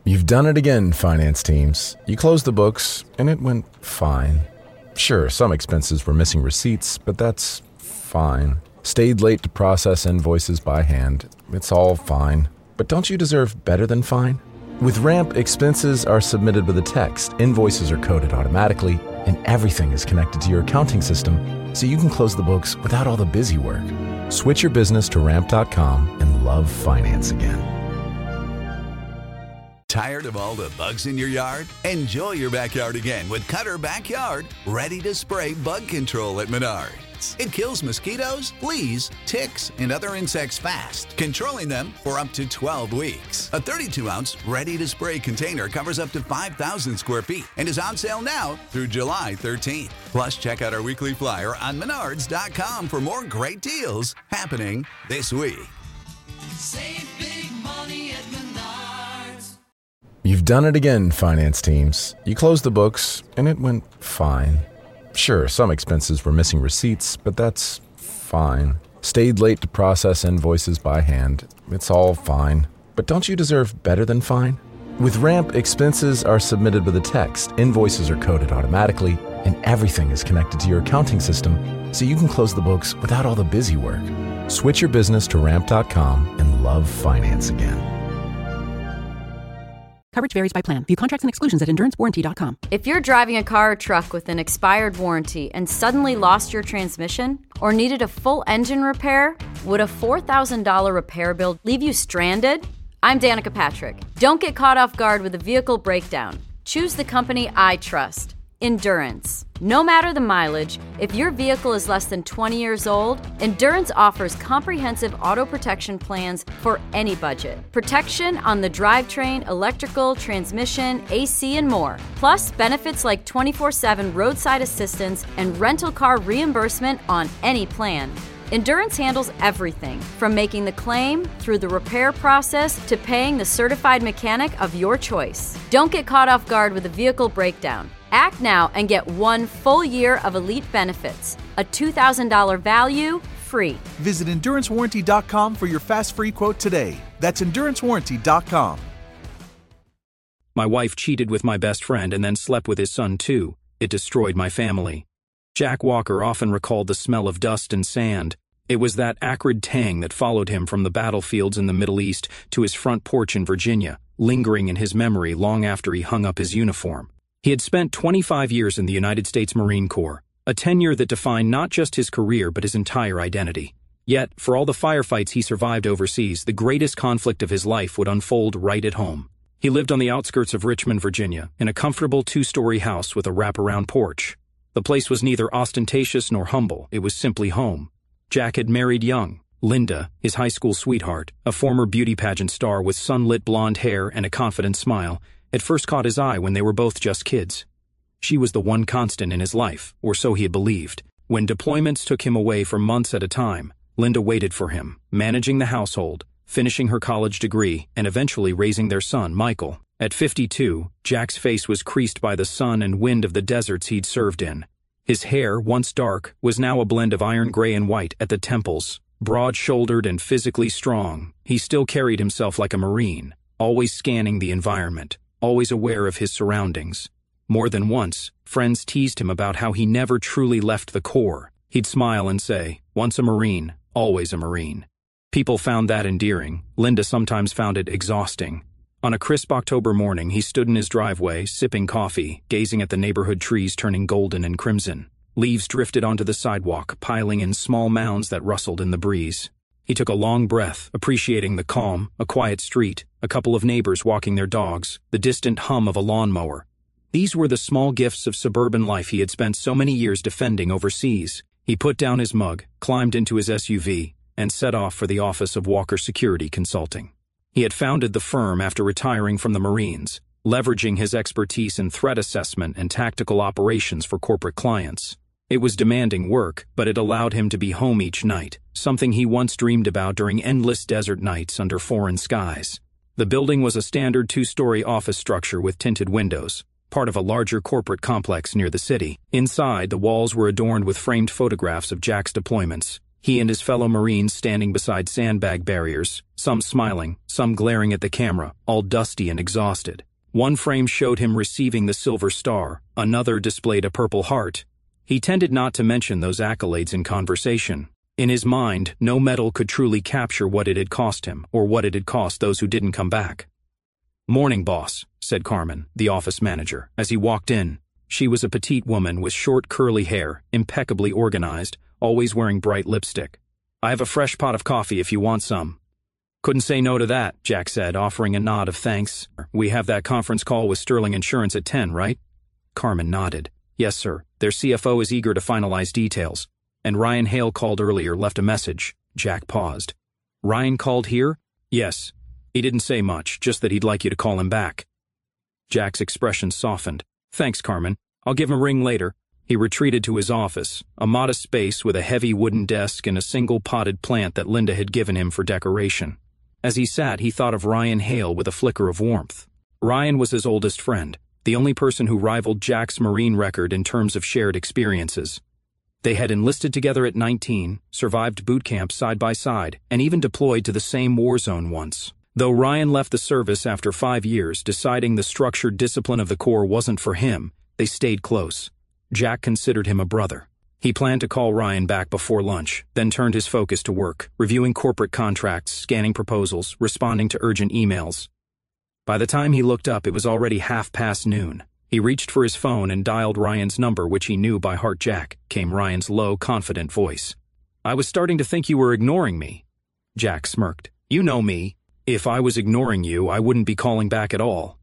You've done it again, finance teams. You closed the books, and it went fine. Sure, some expenses were missing receipts, but that's fine. Stayed late to process invoices by hand. It's all fine. But don't you deserve better than fine? With Ramp, expenses are submitted with a text, invoices are coded automatically, and everything is connected to your accounting system, so you can close the books without all the busy work. Switch your business to Ramp.com and love finance again. Tired of all the bugs in your yard? Enjoy your backyard again with Cutter Backyard, ready to spray bug control at Menards. It kills mosquitoes, fleas, ticks, and other insects fast, controlling them for up to 12 weeks. A 32-ounce ready-to-spray container covers up to 5,000 square feet and is on sale now through July 13th. Plus, check out our weekly flyer on Menards.com for more great deals happening this week. Save big money at Menards. You've done it again, finance teams. You closed the books, and it went fine. Sure, some expenses were missing receipts, but that's fine. Stayed late to process invoices by hand. It's all fine. But don't you deserve better than fine? With Ramp, expenses are submitted with a text, invoices are coded automatically, and everything is connected to your accounting system, so you can close the books without all the busy work. Switch your business to Ramp.com and love finance again. Coverage varies by plan. View contracts and exclusions at EnduranceWarranty.com. If you're driving a car or truck with an expired warranty and suddenly lost your transmission or needed a full engine repair, would a $4,000 repair bill leave you stranded? I'm Danica Patrick. Don't get caught off guard with a vehicle breakdown. Choose the company I trust, Endurance. No matter the mileage, if your vehicle is less than 20 years old, Endurance offers comprehensive auto protection plans for any budget. Protection on the drivetrain, electrical, transmission, AC, and more. Plus, benefits like 24/7 roadside assistance and rental car reimbursement on any plan. Endurance handles everything from making the claim through the repair process to paying the certified mechanic of your choice. Don't get caught off guard with a vehicle breakdown. Act now and get 1 full year of elite benefits. A $2,000 value, free. Visit EnduranceWarranty.com for your fast free quote today. That's EnduranceWarranty.com. My wife cheated with my best friend and then slept with his son too. It destroyed my family. Jack Walker often recalled the smell of dust and sand. It was that acrid tang that followed him from the battlefields in the Middle East to his front porch in Virginia, lingering in his memory long after he hung up his uniform. He had spent 25 years in the United States Marine Corps, a tenure that defined not just his career but his entire identity. Yet, for all the firefights he survived overseas, the greatest conflict of his life would unfold right at home. He lived on the outskirts of Richmond, Virginia, in a comfortable 2-story house with a wraparound porch. The place was neither ostentatious nor humble, it was simply home. Jack had married young. Linda, his high school sweetheart, a former beauty pageant star with sunlit blonde hair and a confident smile, had first caught his eye when they were both just kids. She was the one constant in his life, or so he had believed. When deployments took him away for months at a time, Linda waited for him, managing the household, finishing her college degree, and eventually raising their son, Michael. At 52, Jack's face was creased by the sun and wind of the deserts he'd served in. His hair, once dark, was now a blend of iron gray and white at the temples. Broad-shouldered and physically strong, he still carried himself like a Marine, always scanning the environment, always aware of his surroundings. More than once, friends teased him about how he never truly left the Corps. He'd smile and say, "Once a Marine, always a Marine." People found that endearing. Linda sometimes found it exhausting. On a crisp October morning, he stood in his driveway, sipping coffee, gazing at the neighborhood trees turning golden and crimson. Leaves drifted onto the sidewalk, piling in small mounds that rustled in the breeze. He took a long breath, appreciating the calm, a quiet street, a couple of neighbors walking their dogs, the distant hum of a lawnmower. These were the small gifts of suburban life he had spent so many years defending overseas. He put down his mug, climbed into his SUV, and set off for the office of Walker Security Consulting. He had founded the firm after retiring from the Marines, leveraging his expertise in threat assessment and tactical operations for corporate clients. It was demanding work, but it allowed him to be home each night, something he once dreamed about during endless desert nights under foreign skies. The building was a standard 2-story office structure with tinted windows, part of a larger corporate complex near the city. Inside, the walls were adorned with framed photographs of Jack's deployments. He and his fellow Marines standing beside sandbag barriers, some smiling, some glaring at the camera, all dusty and exhausted. One frame showed him receiving the Silver Star, another displayed a Purple Heart. He tended not to mention those accolades in conversation. In his mind, no medal could truly capture what it had cost him, or what it had cost those who didn't come back. "Morning, boss," said Carmen, the office manager, as he walked in. She was a petite woman with short curly hair, impeccably organized, always wearing bright lipstick. "I have a fresh pot of coffee if you want some." "Couldn't say no to that," Jack said, offering a nod of thanks. "We have that conference call with Sterling Insurance at 10, right?" Carmen nodded. "Yes, sir. Their CFO is eager to finalize details. And Ryan Hale called earlier, left a message." Jack paused. "Ryan called here?" "Yes. He didn't say much, just that he'd like you to call him back." Jack's expression softened. "Thanks, Carmen. I'll give him a ring later." He retreated to his office, a modest space with a heavy wooden desk and a single potted plant that Linda had given him for decoration. As he sat, he thought of Ryan Hale with a flicker of warmth. Ryan was his oldest friend, the only person who rivaled Jack's Marine record in terms of shared experiences. They had enlisted together at 19, survived boot camp side by side, and even deployed to the same war zone once. Though Ryan left the service after 5 years, deciding the structured discipline of the Corps wasn't for him, they stayed close. Jack considered him a brother. He planned to call Ryan back before lunch, then turned his focus to work, reviewing corporate contracts, scanning proposals, responding to urgent emails. By the time he looked up, it was already noon. He reached for his phone and dialed Ryan's number, which he knew by heart. "Jack," came Ryan's low, confident voice. "I was starting to think you were ignoring me." Jack smirked. "You know me. If I was ignoring you, I wouldn't be calling back at all."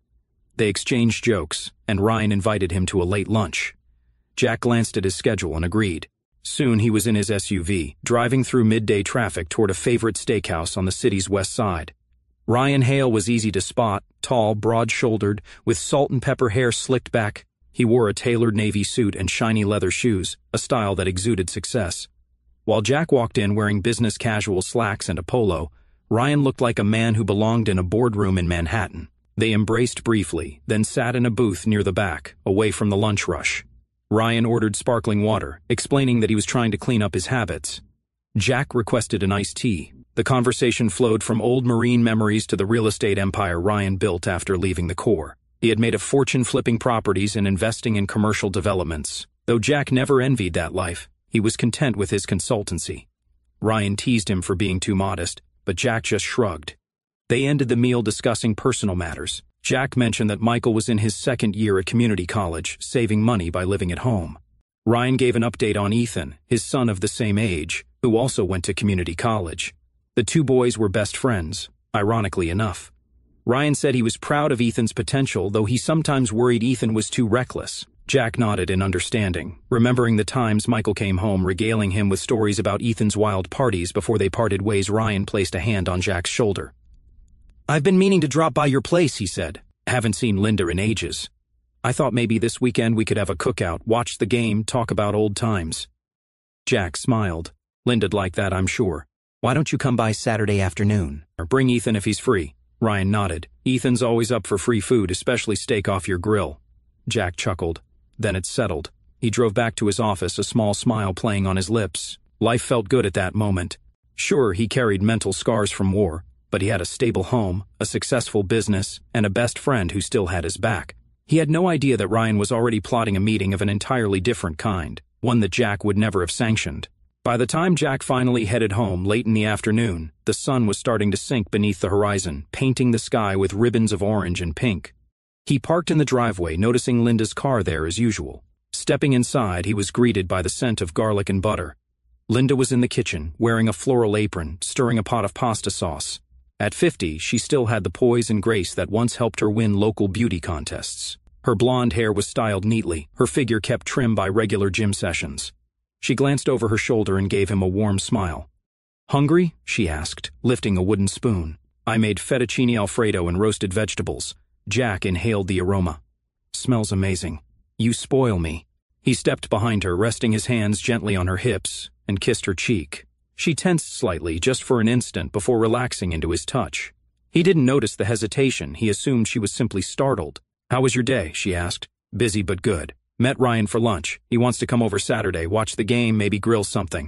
They exchanged jokes, and Ryan invited him to a late lunch. Jack glanced at his schedule and agreed. Soon he was in his SUV, driving through midday traffic toward a favorite steakhouse on the city's west side. Ryan Hale was easy to spot, tall, broad-shouldered, with salt and pepper hair slicked back. He wore a tailored navy suit and shiny leather shoes, a style that exuded success. While Jack walked in wearing business casual slacks and a polo, Ryan looked like a man who belonged in a boardroom in Manhattan. They embraced briefly, then sat in a booth near the back, away from the lunch rush. Ryan ordered sparkling water, explaining that he was trying to clean up his habits. Jack requested an iced tea. The conversation flowed from old Marine memories to the real estate empire Ryan built after leaving the Corps. He had made a fortune flipping properties and investing in commercial developments. Though Jack never envied that life, he was content with his consultancy. Ryan teased him for being too modest, but Jack just shrugged. They ended the meal discussing personal matters. Jack mentioned that Michael was in his second year at community college, saving money by living at home. Ryan gave an update on Ethan, his son of the same age, who also went to community college. The two boys were best friends, ironically enough. Ryan said he was proud of Ethan's potential, though he sometimes worried Ethan was too reckless. Jack nodded in understanding, remembering the times Michael came home regaling him with stories about Ethan's wild parties. Before they parted ways, Ryan placed a hand on Jack's shoulder. "I've been meaning to drop by your place," he said. "Haven't seen Linda in ages. I thought maybe this weekend we could have a cookout, watch the game, talk about old times." Jack smiled. "Linda'd like that, I'm sure. Why don't you come by Saturday afternoon? Or bring Ethan if he's free." Ryan nodded. "Ethan's always up for free food, especially steak off your grill." Jack chuckled. Then it settled. He drove back to his office, a small smile playing on his lips. Life felt good at that moment. Sure, he carried mental scars from war, but he had a stable home, a successful business, and a best friend who still had his back. He had no idea that Ryan was already plotting a meeting of an entirely different kind, one that Jack would never have sanctioned. By the time Jack finally headed home late in the afternoon, the sun was starting to sink beneath the horizon, painting the sky with ribbons of orange and pink. He parked in the driveway, noticing Linda's car there as usual. Stepping inside, he was greeted by the scent of garlic and butter. Linda was in the kitchen, wearing a floral apron, stirring a pot of pasta sauce. At 50, she still had the poise and grace that once helped her win local beauty contests. Her blonde hair was styled neatly, her figure kept trim by regular gym sessions. She glanced over her shoulder and gave him a warm smile. "Hungry?" she asked, lifting a wooden spoon. "I made fettuccine alfredo and roasted vegetables." Jack inhaled the aroma. "Smells amazing. You spoil me." He stepped behind her, resting his hands gently on her hips, and kissed her cheek. She tensed slightly, just for an instant, before relaxing into his touch. He didn't notice the hesitation. He assumed she was simply startled. "How was your day?" she asked. "Busy but good. Met Ryan for lunch. He wants to come over Saturday, watch the game, maybe grill something."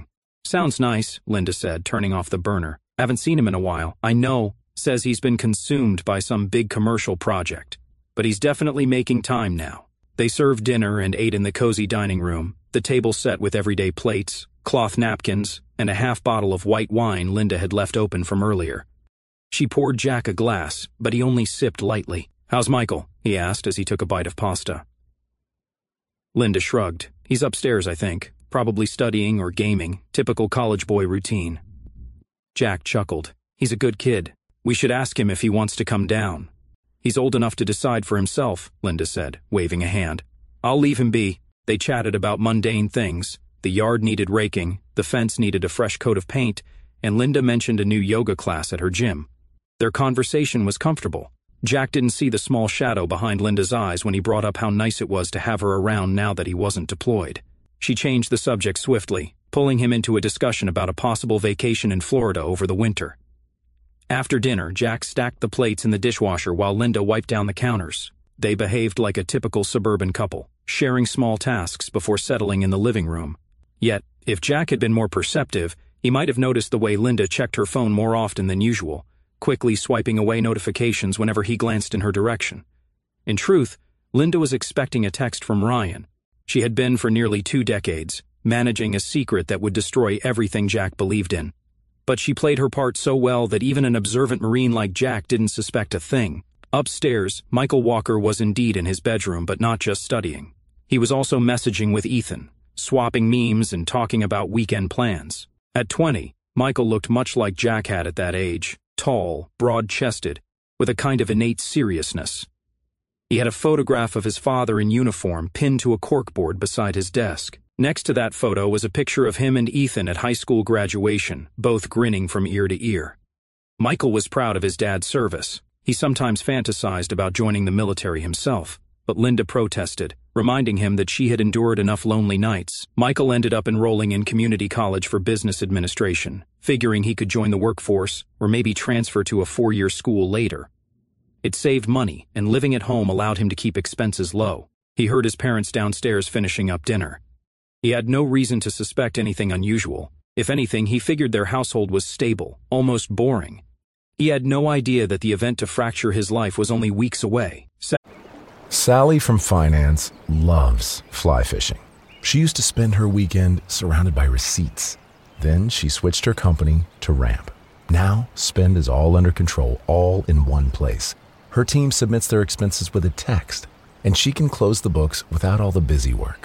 Sounds nice, Linda said, turning off the burner. Haven't seen him in a while. I know. Says he's been consumed by some big commercial project. But he's definitely making time now. They served dinner and ate in the cozy dining room, the table set with everyday plates, cloth napkins, and a half bottle of white wine Linda had left open from earlier. She poured Jack a glass, but he only sipped lightly. "How's Michael?" he asked as he took a bite of pasta. Linda shrugged. "He's upstairs, I think. Probably studying or gaming. Typical college boy routine." Jack chuckled. "He's a good kid. We should ask him if he wants to come down." "He's old enough to decide for himself," Linda said, waving a hand. "I'll leave him be." They chatted about mundane things. The yard needed raking, the fence needed a fresh coat of paint, and Linda mentioned a new yoga class at her gym. Their conversation was comfortable. Jack didn't see the small shadow behind Linda's eyes when he brought up how nice it was to have her around now that he wasn't deployed. She changed the subject swiftly, pulling him into a discussion about a possible vacation in Florida over the winter. After dinner, Jack stacked the plates in the dishwasher while Linda wiped down the counters. They behaved like a typical suburban couple, sharing small tasks before settling in the living room. Yet, if Jack had been more perceptive, he might have noticed the way Linda checked her phone more often than usual, quickly swiping away notifications whenever he glanced in her direction. In truth, Linda was expecting a text from Ryan. She had been for nearly 2 decades, managing a secret that would destroy everything Jack believed in. But she played her part so well that even an observant Marine like Jack didn't suspect a thing. Upstairs, Michael Walker was indeed in his bedroom, but not just studying. He was also messaging with Ethan, swapping memes and talking about weekend plans. At 20, Michael looked much like Jack had at that age, tall, broad-chested, with a kind of innate seriousness. He had a photograph of his father in uniform pinned to a corkboard beside his desk. Next to that photo was a picture of him and Ethan at high school graduation, both grinning from ear to ear. Michael was proud of his dad's service. He sometimes fantasized about joining the military himself, but Linda protested, reminding him that she had endured enough lonely nights. Michael ended up enrolling in community college for business administration, figuring he could join the workforce or maybe transfer to a 4-year school later. It saved money, and living at home allowed him to keep expenses low. He heard his parents downstairs finishing up dinner. He had no reason to suspect anything unusual. If anything, he figured their household was stable, almost boring. He had no idea that the event to fracture his life was only weeks away. Sally from finance loves fly fishing. She used to spend her weekend surrounded by receipts. Then she switched her company to Ramp. Now, spend is all under control, all in one place. Her team submits their expenses with a text, and she can close the books without all the busy work.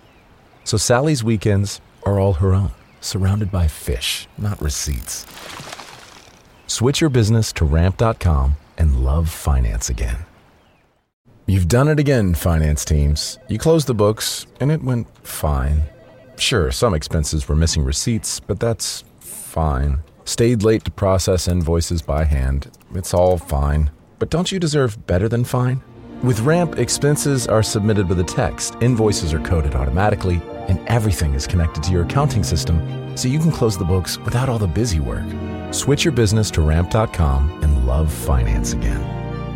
So Sally's weekends are all her own, surrounded by fish, not receipts. Switch your business to Ramp.com and love finance again. You've done it again, finance teams. You closed the books, and it went fine. Sure, some expenses were missing receipts, but that's fine. Stayed late to process invoices by hand. It's all fine. But don't you deserve better than fine? With Ramp, expenses are submitted with a text, invoices are coded automatically, and everything is connected to your accounting system, so you can close the books without all the busy work. Switch your business to Ramp.com and love finance again.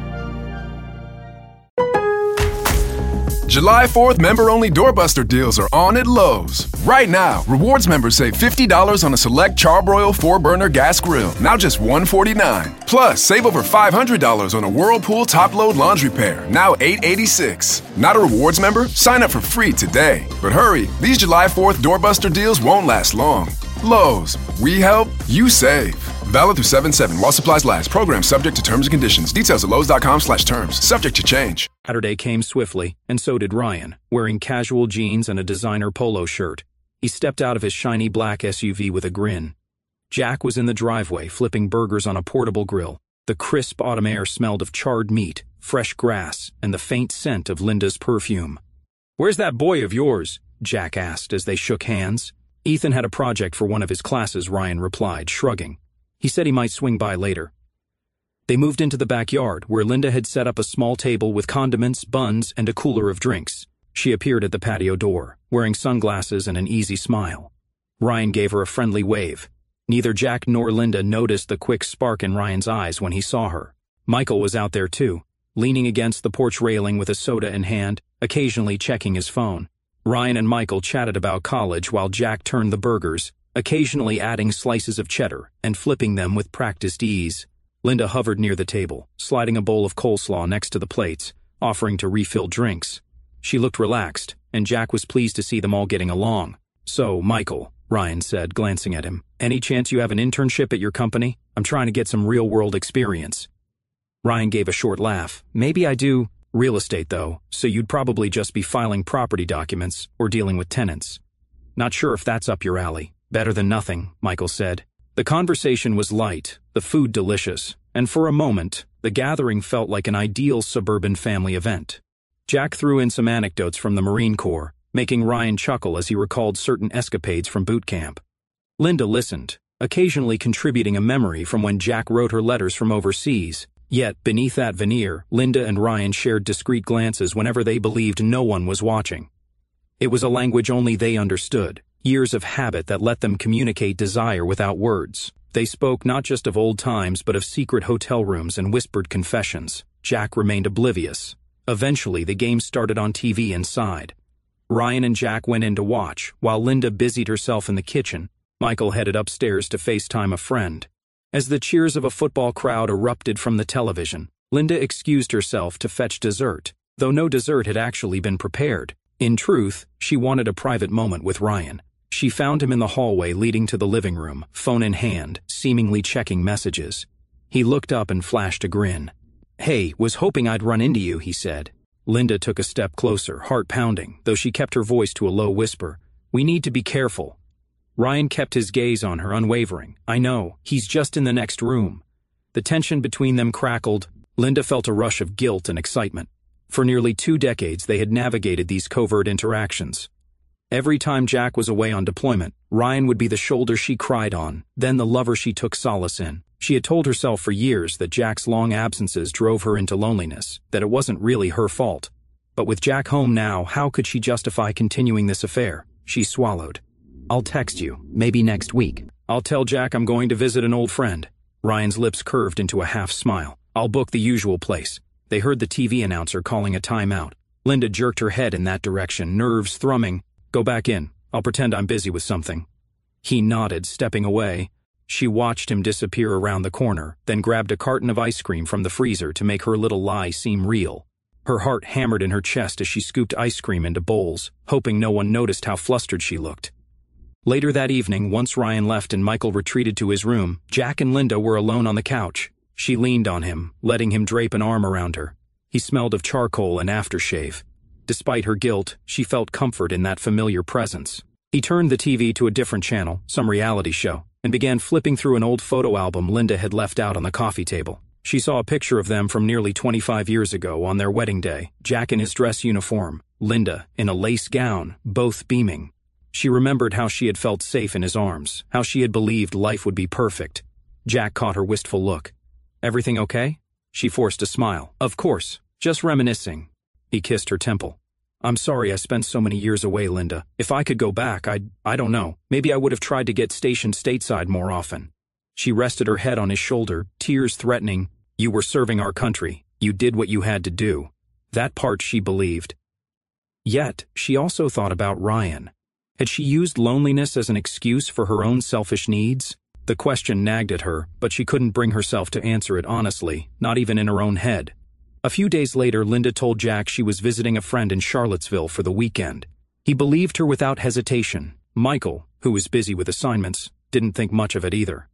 July 4th member-only doorbuster deals are on at Lowe's. Right now, rewards members save $50 on a select Charbroil 4-burner gas grill, now just $149. Plus, save over $500 on a Whirlpool top-load laundry pair, now $886. Not a rewards member? Sign up for free today. But hurry, these July 4th doorbuster deals won't last long. Lowe's, we help, you save. Valid through 7/7 while supplies last. Program subject to terms and conditions. Details at Lowe's.com/terms. Subject to change. Saturday came swiftly, and so did Ryan, wearing casual jeans and a designer polo shirt. He stepped out of his shiny black SUV with a grin. Jack was in the driveway, flipping burgers on a portable grill. The crisp autumn air smelled of charred meat, fresh grass, and the faint scent of Linda's perfume. "Where's that boy of yours?" Jack asked as they shook hands. Ethan had a project for one of his classes, Ryan replied, shrugging. He said he might swing by later. They moved into the backyard, where Linda had set up a small table with condiments, buns, and a cooler of drinks. She appeared at the patio door, wearing sunglasses and an easy smile. Ryan gave her a friendly wave. Neither Jack nor Linda noticed the quick spark in Ryan's eyes when he saw her. Michael was out there too, leaning against the porch railing with a soda in hand, occasionally checking his phone. Ryan and Michael chatted about college while Jack turned the burgers, occasionally adding slices of cheddar and flipping them with practiced ease. Linda hovered near the table, sliding a bowl of coleslaw next to the plates, offering to refill drinks. She looked relaxed, and Jack was pleased to see them all getting along. "So, Michael," Ryan said, glancing at him, "any chance you have an internship at your company? I'm trying to get some real-world experience." Ryan gave a short laugh. "Maybe I do. Real estate, though, so you'd probably just be filing property documents or dealing with tenants." "Not sure if that's up your alley." "Better than nothing," Michael said. The conversation was light, the food delicious, and for a moment, the gathering felt like an ideal suburban family event. Jack threw in some anecdotes from the Marine Corps, making Ryan chuckle as he recalled certain escapades from boot camp. Linda listened, occasionally contributing a memory from when Jack wrote her letters from overseas. Yet, beneath that veneer, Linda and Ryan shared discreet glances whenever they believed no one was watching. It was a language only they understood, years of habit that let them communicate desire without words. They spoke not just of old times but of secret hotel rooms and whispered confessions. Jack remained oblivious. Eventually, the game started on TV inside. Ryan and Jack went in to watch, while Linda busied herself in the kitchen. Michael headed upstairs to FaceTime a friend. As the cheers of a football crowd erupted from the television, Linda excused herself to fetch dessert, though no dessert had actually been prepared. In truth, she wanted a private moment with Ryan. She found him in the hallway leading to the living room, phone in hand, seemingly checking messages. He looked up and flashed a grin. "Hey, was hoping I'd run into you," he said. Linda took a step closer, heart pounding, though she kept her voice to a low whisper. "We need to be careful." Ryan kept his gaze on her, unwavering. "I know, he's just in the next room." The tension between them crackled. Linda felt a rush of guilt and excitement. For nearly 2 decades, they had navigated these covert interactions. Every time Jack was away on deployment, Ryan would be the shoulder she cried on, then the lover she took solace in. She had told herself for years that Jack's long absences drove her into loneliness, that it wasn't really her fault. But with Jack home now, how could she justify continuing this affair? She swallowed. "I'll text you, maybe next week. I'll tell Jack I'm going to visit an old friend." Ryan's lips curved into a half smile. "I'll book the usual place." They heard the TV announcer calling a timeout. Linda jerked her head in that direction, nerves thrumming. "Go back in. I'll pretend I'm busy with something." He nodded, stepping away. She watched him disappear around the corner, then grabbed a carton of ice cream from the freezer to make her little lie seem real. Her heart hammered in her chest as she scooped ice cream into bowls, hoping no one noticed how flustered she looked. Later that evening, once Ryan left and Michael retreated to his room, Jack and Linda were alone on the couch. She leaned on him, letting him drape an arm around her. He smelled of charcoal and aftershave. Despite her guilt, she felt comfort in that familiar presence. He turned the TV to a different channel, some reality show, and began flipping through an old photo album Linda had left out on the coffee table. She saw a picture of them from nearly 25 years ago on their wedding day, Jack in his dress uniform, Linda in a lace gown, both beaming. She remembered how she had felt safe in his arms, how she had believed life would be perfect. Jack caught her wistful look. "Everything okay?" She forced a smile. "Of course, just reminiscing." He kissed her temple. "I'm sorry I spent so many years away, Linda. If I could go back, I don't know. Maybe I would have tried to get stationed stateside more often." She rested her head on his shoulder, tears threatening. "You were serving our country. You did what you had to do." That part she believed. Yet, she also thought about Ryan. Had she used loneliness as an excuse for her own selfish needs? The question nagged at her, but she couldn't bring herself to answer it honestly, not even in her own head. A few days later, Linda told Jack she was visiting a friend in Charlottesville for the weekend. He believed her without hesitation. Michael, who was busy with assignments, didn't think much of it either.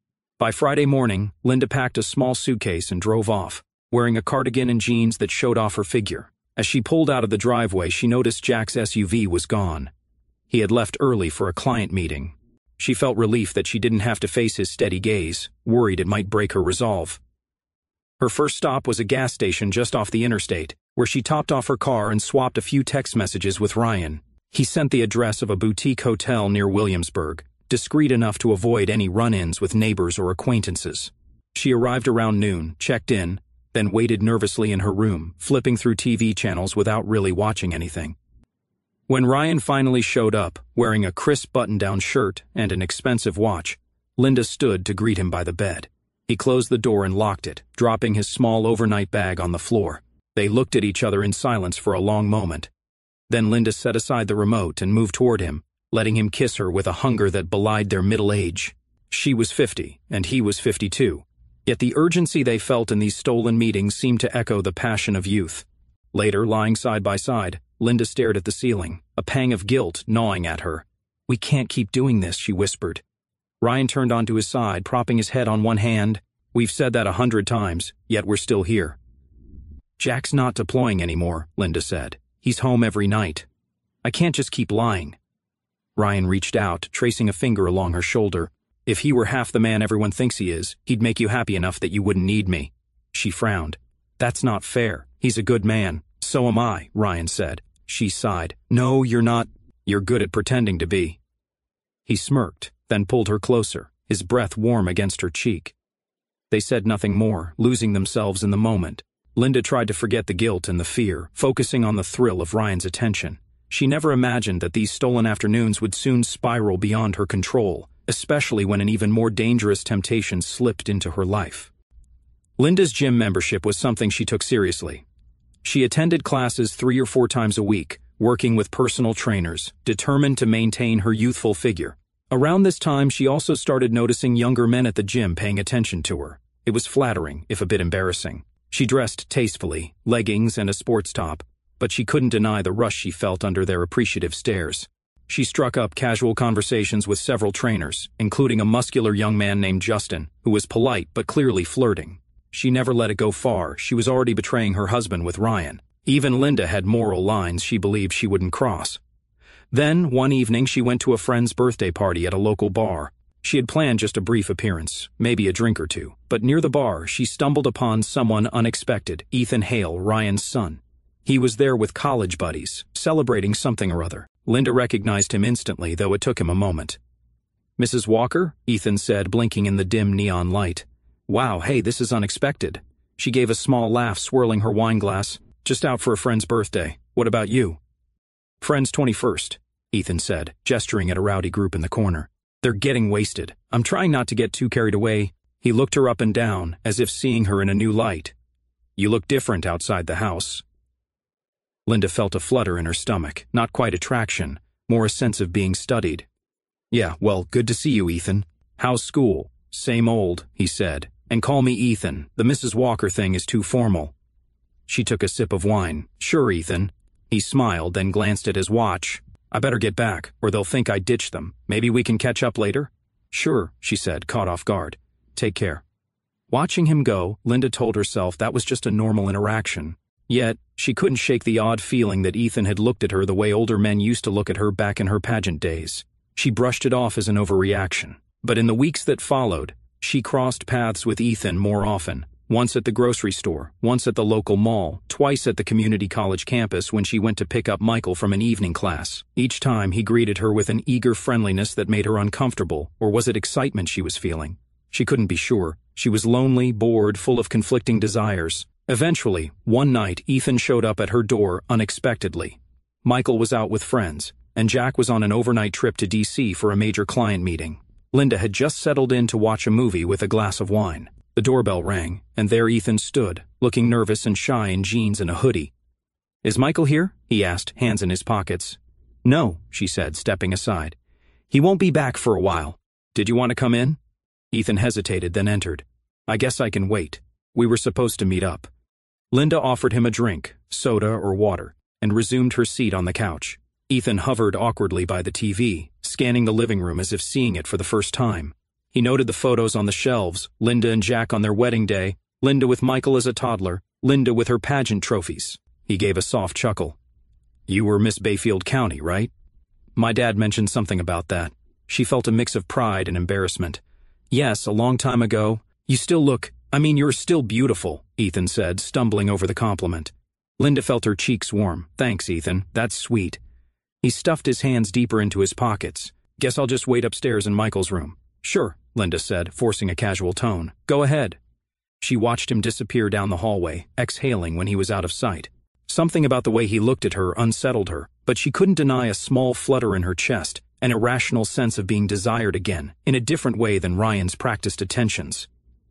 By Friday morning, Linda packed a small suitcase and drove off, wearing a cardigan and jeans that showed off her figure. As she pulled out of the driveway, she noticed Jack's SUV was gone. He had left early for a client meeting. She felt relief that she didn't have to face his steady gaze, worried it might break her resolve. Her first stop was a gas station just off the interstate, where she topped off her car and swapped a few text messages with Ryan. He sent the address of a boutique hotel near Williamsburg, discreet enough to avoid any run-ins with neighbors or acquaintances. She arrived around noon, checked in, then waited nervously in her room, flipping through TV channels without really watching anything. When Ryan finally showed up, wearing a crisp button-down shirt and an expensive watch, Linda stood to greet him by the bed. He closed the door and locked it, dropping his small overnight bag on the floor. They looked at each other in silence for a long moment. Then Linda set aside the remote and moved toward him, letting him kiss her with a hunger that belied their middle age. She was 50, and he was 52. Yet the urgency they felt in these stolen meetings seemed to echo the passion of youth. Later, lying side by side, Linda stared at the ceiling, a pang of guilt gnawing at her. "We can't keep doing this," she whispered. Ryan turned onto his side, propping his head on one hand. "We've said that 100 times, yet we're still here." "Jack's not deploying anymore," Linda said. "He's home every night. I can't just keep lying." Ryan reached out, tracing a finger along her shoulder. "If he were half the man everyone thinks he is, he'd make you happy enough that you wouldn't need me." She frowned. "That's not fair. He's a good man." "So am I," Ryan said. She sighed. "No, you're not. You're good at pretending to be." He smirked, then pulled her closer, his breath warm against her cheek. They said nothing more, losing themselves in the moment. Linda tried to forget the guilt and the fear, focusing on the thrill of Ryan's attention. She never imagined that these stolen afternoons would soon spiral beyond her control, especially when an even more dangerous temptation slipped into her life. Linda's gym membership was something she took seriously. She attended classes 3 or 4 times a week, working with personal trainers, determined to maintain her youthful figure. Around this time, she also started noticing younger men at the gym paying attention to her. It was flattering, if a bit embarrassing. She dressed tastefully, leggings and a sports top, but she couldn't deny the rush she felt under their appreciative stares. She struck up casual conversations with several trainers, including a muscular young man named Justin, who was polite but clearly flirting. She never let it go far. She was already betraying her husband with Ryan. Even Linda had moral lines she believed she wouldn't cross. Then, one evening, she went to a friend's birthday party at a local bar. She had planned just a brief appearance, maybe a drink or two, but near the bar, she stumbled upon someone unexpected, Ethan Hale, Ryan's son. He was there with college buddies, celebrating something or other. Linda recognized him instantly, though it took him a moment. "Mrs. Walker?" Ethan said, blinking in the dim neon light. "Wow, hey, this is unexpected." She gave a small laugh, swirling her wine glass. "Just out for a friend's birthday. What about you?" "Friend's 21st, Ethan said, gesturing at a rowdy group in the corner. "They're getting wasted. I'm trying not to get too carried away." He looked her up and down, as if seeing her in a new light. "You look different outside the house." Linda felt a flutter in her stomach, not quite attraction, more a sense of being studied. "Yeah, well, good to see you, Ethan. How's school?" "Same old," he said. "And call me Ethan. The Mrs. Walker thing is too formal." She took a sip of wine. "Sure, Ethan." He smiled, then glanced at his watch. "I better get back, or they'll think I ditched them. Maybe we can catch up later?" "Sure," she said, caught off guard. "Take care." Watching him go, Linda told herself that was just a normal interaction. Yet, she couldn't shake the odd feeling that Ethan had looked at her the way older men used to look at her back in her pageant days. She brushed it off as an overreaction. But in the weeks that followed, she crossed paths with Ethan more often. Once at the grocery store, once at the local mall, twice at the community college campus when she went to pick up Michael from an evening class. Each time he greeted her with an eager friendliness that made her uncomfortable, or was it excitement she was feeling? She couldn't be sure. She was lonely, bored, full of conflicting desires. Eventually, one night, Ethan showed up at her door unexpectedly. Michael was out with friends, and Jack was on an overnight trip to D.C. for a major client meeting. Linda had just settled in to watch a movie with a glass of wine. The doorbell rang, and there Ethan stood, looking nervous and shy in jeans and a hoodie. "Is Michael here?" he asked, hands in his pockets. "No," she said, stepping aside. "He won't be back for a while. Did you want to come in?" Ethan hesitated, then entered. "I guess I can wait. We were supposed to meet up." Linda offered him a drink, soda or water, and resumed her seat on the couch. Ethan hovered awkwardly by the TV, scanning the living room as if seeing it for the first time. He noted the photos on the shelves, Linda and Jack on their wedding day, Linda with Michael as a toddler, Linda with her pageant trophies. He gave a soft chuckle. "You were Miss Bayfield County, right?" "My dad mentioned something about that." She felt a mix of pride and embarrassment. "Yes, a long time ago. You still look, you're still beautiful," Ethan said, stumbling over the compliment. Linda felt her cheeks warm. "Thanks, Ethan. That's sweet." He stuffed his hands deeper into his pockets. "Guess I'll just wait upstairs in Michael's room." "Sure," Linda said, forcing a casual tone. "Go ahead." She watched him disappear down the hallway, exhaling when he was out of sight. Something about the way he looked at her unsettled her, but she couldn't deny a small flutter in her chest, an irrational sense of being desired again, in a different way than Ryan's practiced attentions.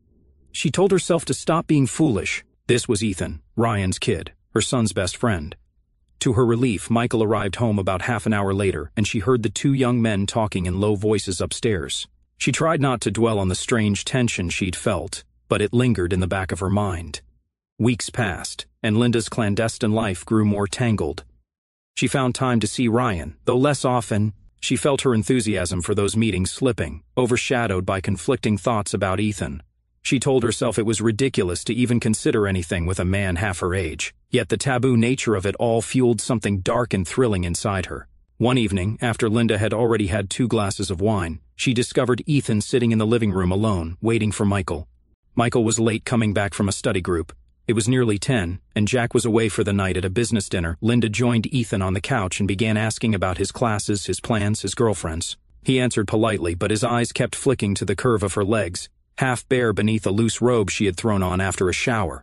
She told herself to stop being foolish. This was Ethan, Ryan's kid, her son's best friend. To To her relief, Michael arrived home about half an hour later, and she heard the two young men talking in low voices upstairs. She tried not to dwell on the strange tension she'd felt, but it lingered in the back of her mind. Weeks passed, and Linda's clandestine life grew more tangled. She found time to see Ryan, though less often. She felt her enthusiasm for those meetings slipping, overshadowed by conflicting thoughts about Ethan. She told herself it was ridiculous to even consider anything with a man half her age, yet the taboo nature of it all fueled something dark and thrilling inside her. One evening, after Linda had already had 2 glasses of wine, she discovered Ethan sitting in the living room alone, waiting for Michael. Michael was late coming back from a study group. It was nearly 10, and Jack was away for the night at a business dinner. Linda joined Ethan on the couch and began asking about his classes, his plans, his girlfriends. He answered politely, but his eyes kept flicking to the curve of her legs, half bare beneath a loose robe she had thrown on after a shower.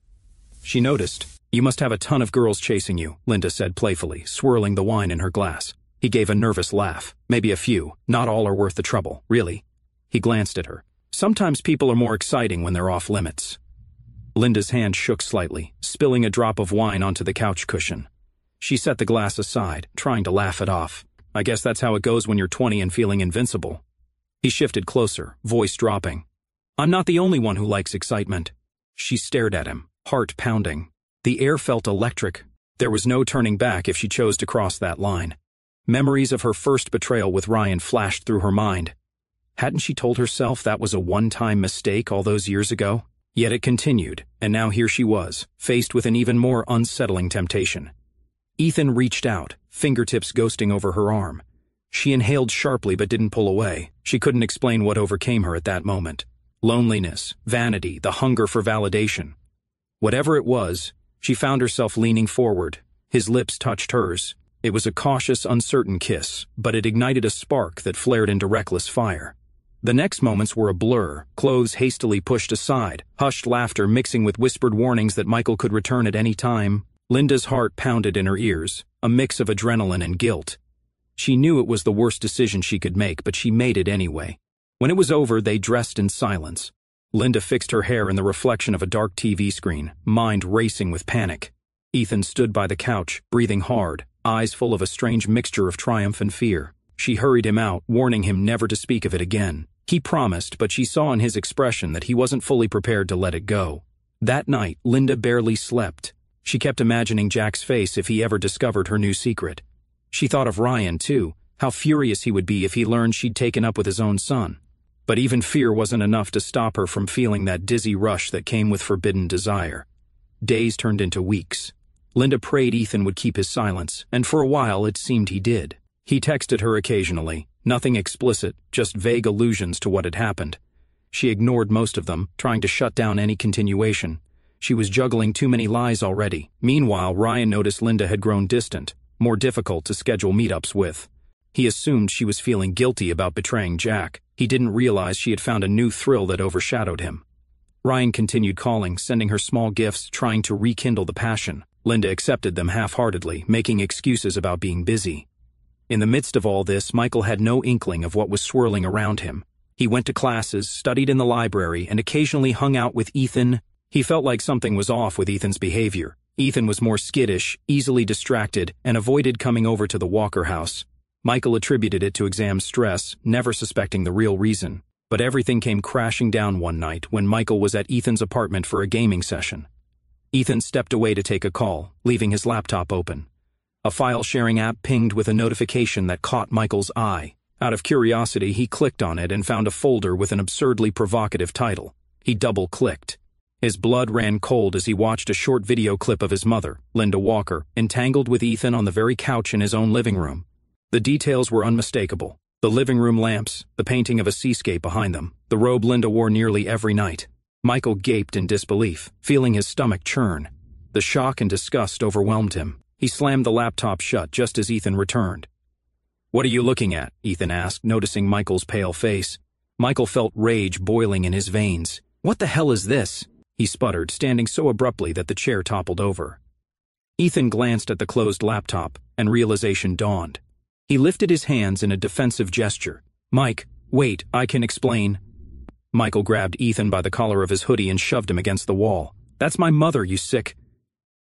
She noticed. "You must have a ton of girls chasing you," Linda said playfully, swirling the wine in her glass. He gave a nervous laugh. "Maybe a few. Not all are worth the trouble, really." He glanced at her. "Sometimes people are more exciting when they're off limits." Linda's hand shook slightly, spilling a drop of wine onto the couch cushion. She set the glass aside, trying to laugh it off. "I guess that's how it goes when you're 20 and feeling invincible." He shifted closer, voice dropping. "I'm not the only one who likes excitement." She stared at him, heart pounding. The air felt electric. There was no turning back if she chose to cross that line. Memories of her first betrayal with Ryan flashed through her mind. Hadn't she told herself that was a one-time mistake all those years ago? Yet it continued, and now here she was, faced with an even more unsettling temptation. Ethan reached out, fingertips ghosting over her arm. She inhaled sharply but didn't pull away. She couldn't explain what overcame her at that moment. Loneliness, vanity, the hunger for validation. Whatever it was, she found herself leaning forward. His lips touched hers. It was a cautious, uncertain kiss, but it ignited a spark that flared into reckless fire. The next moments were a blur, clothes hastily pushed aside, hushed laughter mixing with whispered warnings that Michael could return at any time. Linda's heart pounded in her ears, a mix of adrenaline and guilt. She knew it was the worst decision she could make, but she made it anyway. When it was over, they dressed in silence. Linda fixed her hair in the reflection of a dark TV screen, mind racing with panic. Ethan stood by the couch, breathing hard, eyes full of a strange mixture of triumph and fear. She hurried him out, warning him never to speak of it again. He promised, but she saw in his expression that he wasn't fully prepared to let it go. That night, Linda barely slept. She kept imagining Jack's face if he ever discovered her new secret. She thought of Ryan, too, how furious he would be if he learned she'd taken up with his own son. But even fear wasn't enough to stop her from feeling that dizzy rush that came with forbidden desire. Days turned into weeks. Linda prayed Ethan would keep his silence, and for a while it seemed he did. He texted her occasionally, nothing explicit, just vague allusions to what had happened. She ignored most of them, trying to shut down any continuation. She was juggling too many lies already. Meanwhile, Ryan noticed Linda had grown distant, more difficult to schedule meetups with. He assumed she was feeling guilty about betraying Jack. He didn't realize she had found a new thrill that overshadowed him. Ryan continued calling, sending her small gifts, trying to rekindle the passion. Linda accepted them half-heartedly, making excuses about being busy. In the midst of all this, Michael had no inkling of what was swirling around him. He went to classes, studied in the library, and occasionally hung out with Ethan. He felt like something was off with Ethan's behavior. Ethan was more skittish, easily distracted, and avoided coming over to the Walker house. Michael attributed it to exam stress, never suspecting the real reason. But everything came crashing down one night when Michael was at Ethan's apartment for a gaming session. Ethan stepped away to take a call, leaving his laptop open. A file-sharing app pinged with a notification that caught Michael's eye. Out of curiosity, he clicked on it and found a folder with an absurdly provocative title. He double-clicked. His blood ran cold as he watched a short video clip of his mother, Linda Walker, entangled with Ethan on the very couch in his own living room. The details were unmistakable. The living room lamps, the painting of a seascape behind them, the robe Linda wore nearly every night. Michael gaped in disbelief, feeling his stomach churn. The shock and disgust overwhelmed him. He slammed the laptop shut just as Ethan returned. "What are you looking at?" Ethan asked, noticing Michael's pale face. Michael felt rage boiling in his veins. "What the hell is this?" he sputtered, standing so abruptly that the chair toppled over. Ethan glanced at the closed laptop, and realization dawned. He lifted his hands in a defensive gesture. "Mike, wait, I can explain." Michael grabbed Ethan by the collar of his hoodie and shoved him against the wall. "That's my mother, you sick."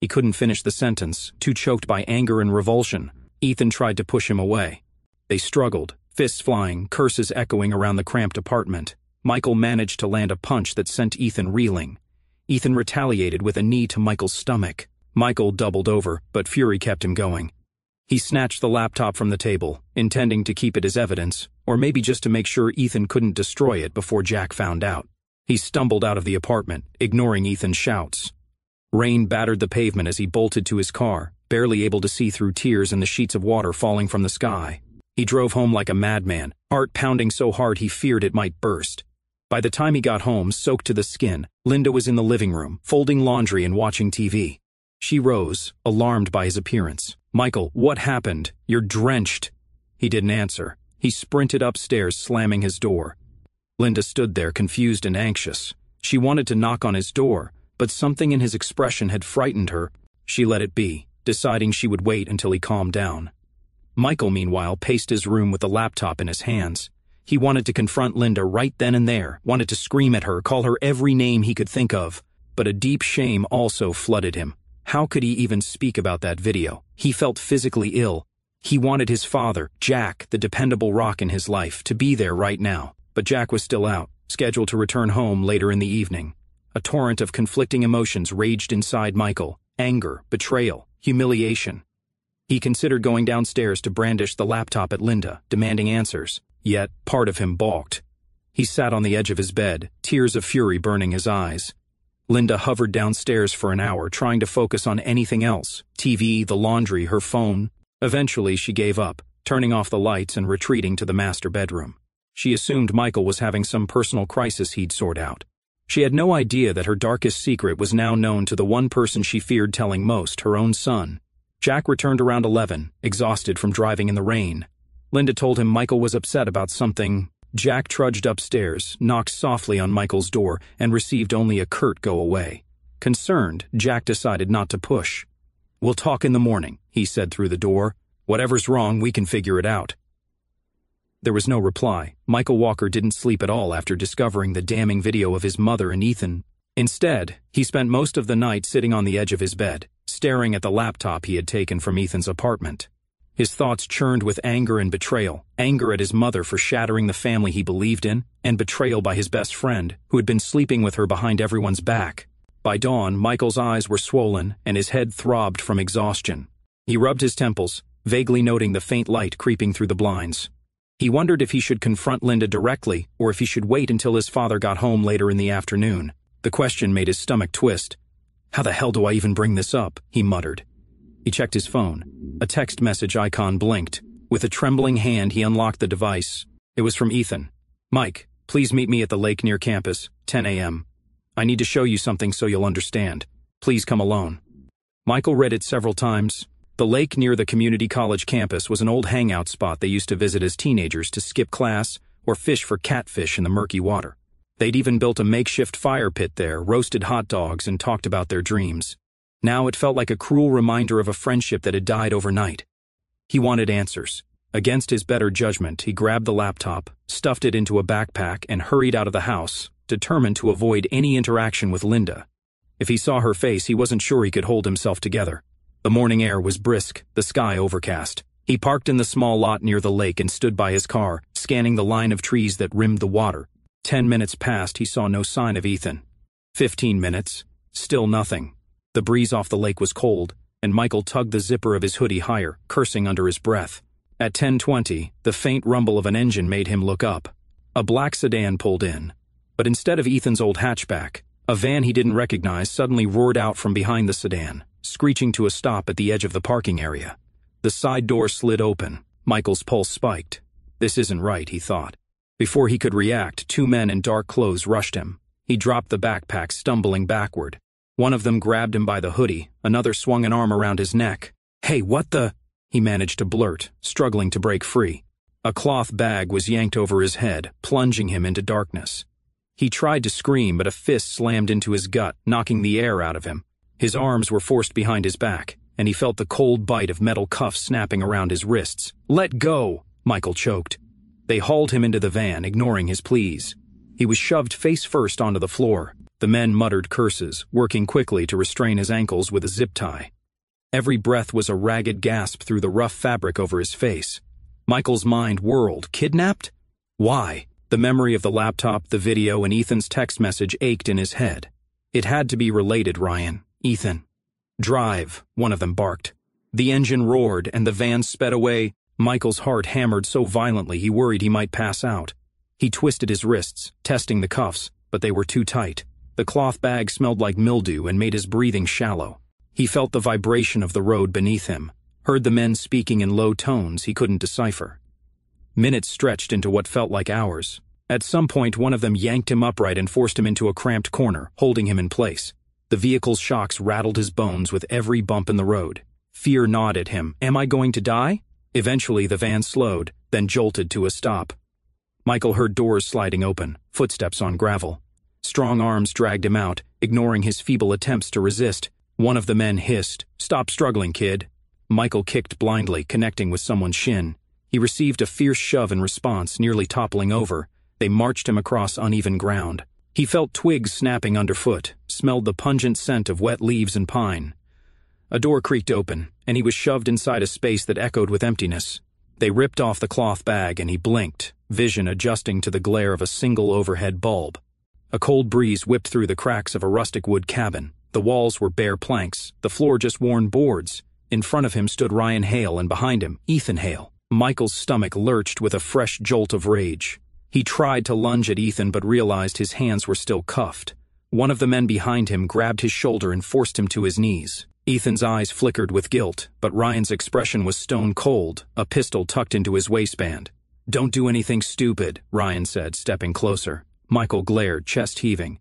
He couldn't finish the sentence, too choked by anger and revulsion. Ethan tried to push him away. They struggled, fists flying, curses echoing around the cramped apartment. Michael managed to land a punch that sent Ethan reeling. Ethan retaliated with a knee to Michael's stomach. Michael doubled over, but fury kept him going. He snatched the laptop from the table, intending to keep it as evidence, or maybe just to make sure Ethan couldn't destroy it before Jack found out. He stumbled out of the apartment, ignoring Ethan's shouts. Rain battered the pavement as he bolted to his car, barely able to see through tears and the sheets of water falling from the sky. He drove home like a madman, heart pounding so hard he feared it might burst. By the time he got home, soaked to the skin, Linda was in the living room, folding laundry and watching TV. She rose, alarmed by his appearance. "Michael, what happened? You're drenched." He didn't answer. He sprinted upstairs, slamming his door. Linda stood there, confused and anxious. She wanted to knock on his door, but something in his expression had frightened her. She let it be, deciding she would wait until he calmed down. Michael, meanwhile, paced his room with the laptop in his hands. He wanted to confront Linda right then and there, wanted to scream at her, call her every name he could think of. But a deep shame also flooded him. How could he even speak about that video? He felt physically ill. He wanted his father, Jack, the dependable rock in his life, to be there right now. But Jack was still out, scheduled to return home later in the evening. A torrent of conflicting emotions raged inside Michael: anger, betrayal, humiliation. He considered going downstairs to brandish the laptop at Linda, demanding answers. Yet, part of him balked. He sat on the edge of his bed, tears of fury burning his eyes. Linda hovered downstairs for an hour, trying to focus on anything else: TV, the laundry, her phone. Eventually, she gave up, turning off the lights and retreating to the master bedroom. She assumed Michael was having some personal crisis he'd sort out. She had no idea that her darkest secret was now known to the one person she feared telling most, her own son. Jack returned around 11, exhausted from driving in the rain. Linda told him Michael was upset about something. Jack trudged upstairs, knocked softly on Michael's door, and received only a curt "go away." Concerned, Jack decided not to push. "We'll talk in the morning," he said through the door. "Whatever's wrong, we can figure it out." There was no reply. Michael Walker didn't sleep at all after discovering the damning video of his mother and Ethan. Instead, he spent most of the night sitting on the edge of his bed, staring at the laptop he had taken from Ethan's apartment. His thoughts churned with anger and betrayal: anger at his mother for shattering the family he believed in, and betrayal by his best friend, who had been sleeping with her behind everyone's back. By dawn, Michael's eyes were swollen, and his head throbbed from exhaustion. He rubbed his temples, vaguely noting the faint light creeping through the blinds. He wondered if he should confront Linda directly, or if he should wait until his father got home later in the afternoon. The question made his stomach twist. "How the hell do I even bring this up?" he muttered. He checked his phone. A text message icon blinked. With a trembling hand, he unlocked the device. It was from Ethan. "Mike, please meet me at the lake near campus, 10 a.m. I need to show you something so you'll understand. Please come alone." Michael read it several times. The lake near the community college campus was an old hangout spot they used to visit as teenagers to skip class or fish for catfish in the murky water. They'd even built a makeshift fire pit there, roasted hot dogs, and talked about their dreams. Now it felt like a cruel reminder of a friendship that had died overnight. He wanted answers. Against his better judgment, he grabbed the laptop, stuffed it into a backpack, and hurried out of the house, determined to avoid any interaction with Linda. If he saw her face, he wasn't sure he could hold himself together. The morning air was brisk, the sky overcast. He parked in the small lot near the lake and stood by his car, scanning the line of trees that rimmed the water. 10 minutes passed, he saw no sign of Ethan. 15 minutes, still nothing. The breeze off the lake was cold, and Michael tugged the zipper of his hoodie higher, cursing under his breath. At 10:20, the faint rumble of an engine made him look up. A black sedan pulled in. But instead of Ethan's old hatchback, a van he didn't recognize suddenly roared out from behind the sedan, screeching to a stop at the edge of the parking area. The side door slid open. Michael's pulse spiked. This isn't right, he thought. Before he could react, 2 men in dark clothes rushed him. He dropped the backpack, stumbling backward. One of them grabbed him by the hoodie, another swung an arm around his neck. "Hey, what the?" he managed to blurt, struggling to break free. A cloth bag was yanked over his head, plunging him into darkness. He tried to scream, but a fist slammed into his gut, knocking the air out of him. His arms were forced behind his back, and he felt the cold bite of metal cuffs snapping around his wrists. "Let go!" Michael choked. They hauled him into the van, ignoring his pleas. He was shoved face first onto the floor. The men muttered curses, working quickly to restrain his ankles with a zip tie. Every breath was a ragged gasp through the rough fabric over his face. Michael's mind whirled. Kidnapped? Why? The memory of the laptop, the video, and Ethan's text message ached in his head. It had to be related, Ryan. Ethan. Drive, one of them barked. The engine roared, and the van sped away. Michael's heart hammered so violently he worried he might pass out. He twisted his wrists, testing the cuffs, but they were too tight. The cloth bag smelled like mildew and made his breathing shallow. He felt the vibration of the road beneath him, heard the men speaking in low tones he couldn't decipher. Minutes stretched into what felt like hours. At some point, one of them yanked him upright and forced him into a cramped corner, holding him in place. The vehicle's shocks rattled his bones with every bump in the road. Fear gnawed at him. Am I going to die? Eventually, the van slowed, then jolted to a stop. Michael heard doors sliding open, footsteps on gravel. Strong arms dragged him out, ignoring his feeble attempts to resist. One of the men hissed, "Stop struggling, kid." Michael kicked blindly, connecting with someone's shin. He received a fierce shove in response, nearly toppling over. They marched him across uneven ground. He felt twigs snapping underfoot, smelled the pungent scent of wet leaves and pine. A door creaked open, and he was shoved inside a space that echoed with emptiness. They ripped off the cloth bag, and he blinked, vision adjusting to the glare of a single overhead bulb. A cold breeze whipped through the cracks of a rustic wood cabin. The walls were bare planks, the floor just worn boards. In front of him stood Ryan Hale, and behind him, Ethan Hale. Michael's stomach lurched with a fresh jolt of rage. He tried to lunge at Ethan but realized his hands were still cuffed. One of the men behind him grabbed his shoulder and forced him to his knees. Ethan's eyes flickered with guilt, but Ryan's expression was stone cold, a pistol tucked into his waistband. "Don't do anything stupid," Ryan said, stepping closer. Michael glared, chest heaving.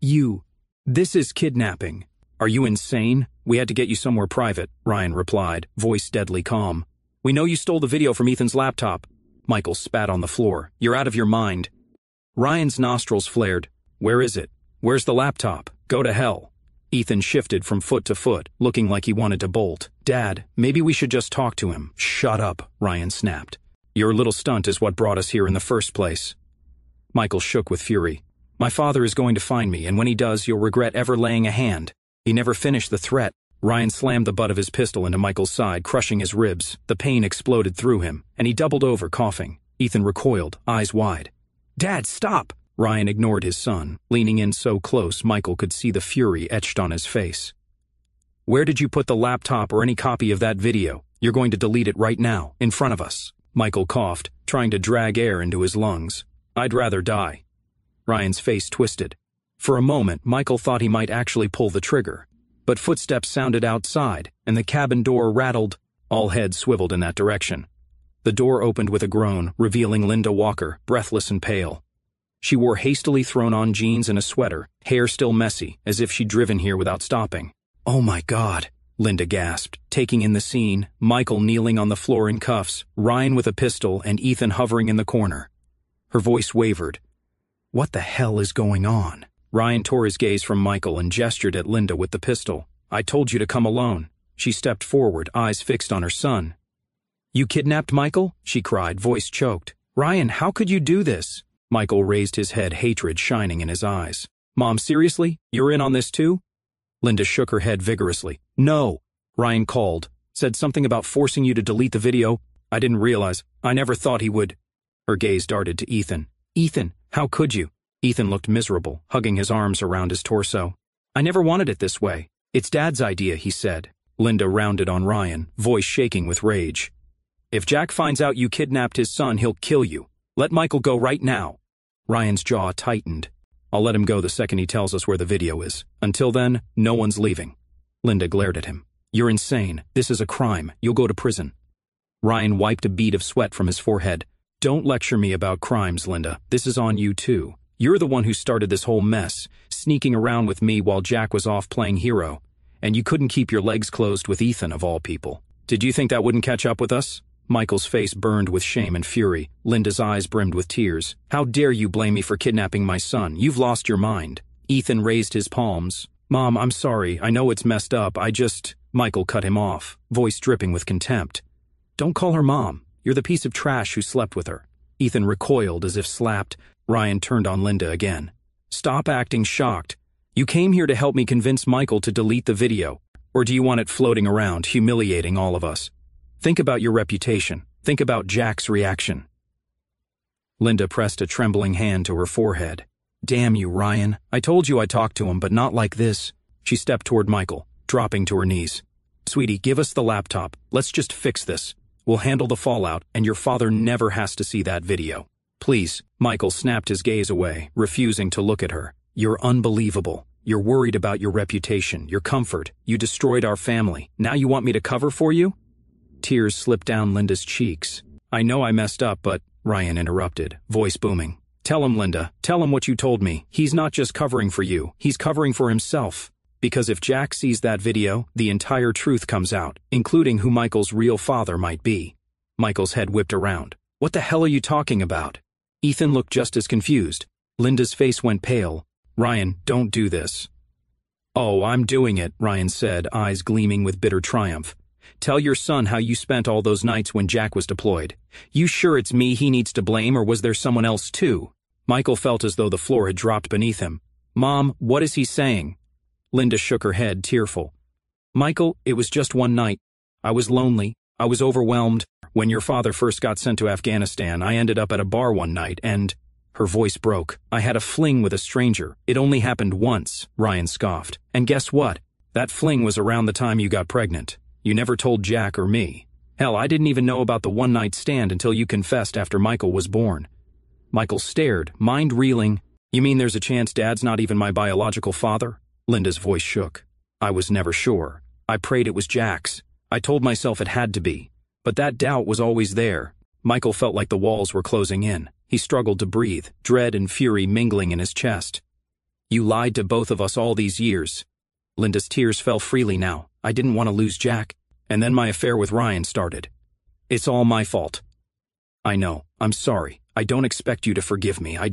This is kidnapping. Are you insane? We had to get you somewhere private," Ryan replied, voice deadly calm. "We know you stole the video from Ethan's laptop." Michael spat on the floor. "You're out of your mind." Ryan's nostrils flared. "Where is it? Where's the laptop? Go to hell." Ethan shifted from foot to foot, looking like he wanted to bolt. "Dad, maybe we should just talk to him." "Shut up," Ryan snapped. "Your little stunt is what brought us here in the first place." Michael shook with fury. "My father is going to find me, and when he does, you'll regret ever laying a hand." He never finished the threat. Ryan slammed the butt of his pistol into Michael's side, crushing his ribs. The pain exploded through him, and he doubled over, coughing. Ethan recoiled, eyes wide. "Dad, stop!" Ryan ignored his son, leaning in so close Michael could see the fury etched on his face. "Where did you put the laptop or any copy of that video? You're going to delete it right now, in front of us." Michael coughed, trying to drag air into his lungs. "I'd rather die." Ryan's face twisted. For a moment, Michael thought he might actually pull the trigger. But footsteps sounded outside, and the cabin door rattled. All heads swiveled in that direction. The door opened with a groan, revealing Linda Walker, breathless and pale. She wore hastily thrown-on jeans and a sweater, hair still messy, as if she'd driven here without stopping. "Oh my God," Linda gasped, taking in the scene, Michael kneeling on the floor in cuffs, Ryan with a pistol, and Ethan hovering in the corner. Her voice wavered. "What the hell is going on?" Ryan tore his gaze from Michael and gestured at Linda with the pistol. "I told you to come alone." She stepped forward, eyes fixed on her son. "You kidnapped Michael?" she cried, voice choked. "Ryan, how could you do this?" Michael raised his head, hatred shining in his eyes. "Mom, seriously? You're in on this too?" Linda shook her head vigorously. "No," Ryan called. "Said something about forcing you to delete the video. I didn't realize. I never thought he would." Her gaze darted to Ethan. "Ethan, how could you?" Ethan looked miserable, hugging his arms around his torso. "I never wanted it this way. It's Dad's idea," he said. Linda rounded on Ryan, voice shaking with rage. "If Jack finds out you kidnapped his son, he'll kill you. Let Michael go right now." Ryan's jaw tightened. "I'll let him go the second he tells us where the video is. Until then, no one's leaving." Linda glared at him. "You're insane. This is a crime. You'll go to prison." Ryan wiped a bead of sweat from his forehead. "Don't lecture me about crimes, Linda. This is on you too. You're the one who started this whole mess, sneaking around with me while Jack was off playing hero. And you couldn't keep your legs closed with Ethan, of all people. Did you think that wouldn't catch up with us?" Michael's face burned with shame and fury. Linda's eyes brimmed with tears. "How dare you blame me for kidnapping my son? You've lost your mind." Ethan raised his palms. "Mom, I'm sorry. I know it's messed up. Michael cut him off, voice dripping with contempt. "Don't call her Mom. You're the piece of trash who slept with her." Ethan recoiled as if slapped. Ryan turned on Linda again. "Stop acting shocked. You came here to help me convince Michael to delete the video, or do you want it floating around, humiliating all of us? Think about your reputation. Think about Jack's reaction. Linda pressed a trembling hand to her forehead. Damn you, Ryan. I told you I'd talk to him, but not like this. She stepped toward Michael, dropping to her knees. Sweetie, give us the laptop. Let's just fix this. We'll handle the fallout, and your father never has to see that video. Please. Michael snapped his gaze away, refusing to look at her. You're unbelievable. You're worried about your reputation, your comfort. You destroyed our family. Now you want me to cover for you? Tears slipped down Linda's cheeks. I know I messed up, but... Ryan interrupted, voice booming. Tell him, Linda. Tell him what you told me. He's not just covering for you. He's covering for himself. Because if Jack sees that video, the entire truth comes out, including who Michael's real father might be. Michael's head whipped around. What the hell are you talking about? Ethan looked just as confused. Linda's face went pale. Ryan, don't do this. Oh, I'm doing it, Ryan said, eyes gleaming with bitter triumph. Tell your son how you spent all those nights when Jack was deployed. You sure it's me he needs to blame, or was there someone else too? Michael felt as though the floor had dropped beneath him. Mom, what is he saying? Linda shook her head, tearful. Michael, it was just one night. I was lonely. I was overwhelmed. When your father first got sent to Afghanistan, I ended up at a bar one night and... Her voice broke. I had a fling with a stranger. It only happened once, Ryan scoffed. And guess what? That fling was around the time you got pregnant. You never told Jack or me. Hell, I didn't even know about the one-night stand until you confessed after Michael was born. Michael stared, mind reeling. You mean there's a chance Dad's not even my biological father? Linda's voice shook. I was never sure. I prayed it was Jack's. I told myself it had to be. But that doubt was always there. Michael felt like the walls were closing in. He struggled to breathe, dread and fury mingling in his chest. You lied to both of us all these years. Linda's tears fell freely now. I didn't want to lose Jack. And then my affair with Ryan started. It's all my fault. I know. I'm sorry. I don't expect you to forgive me.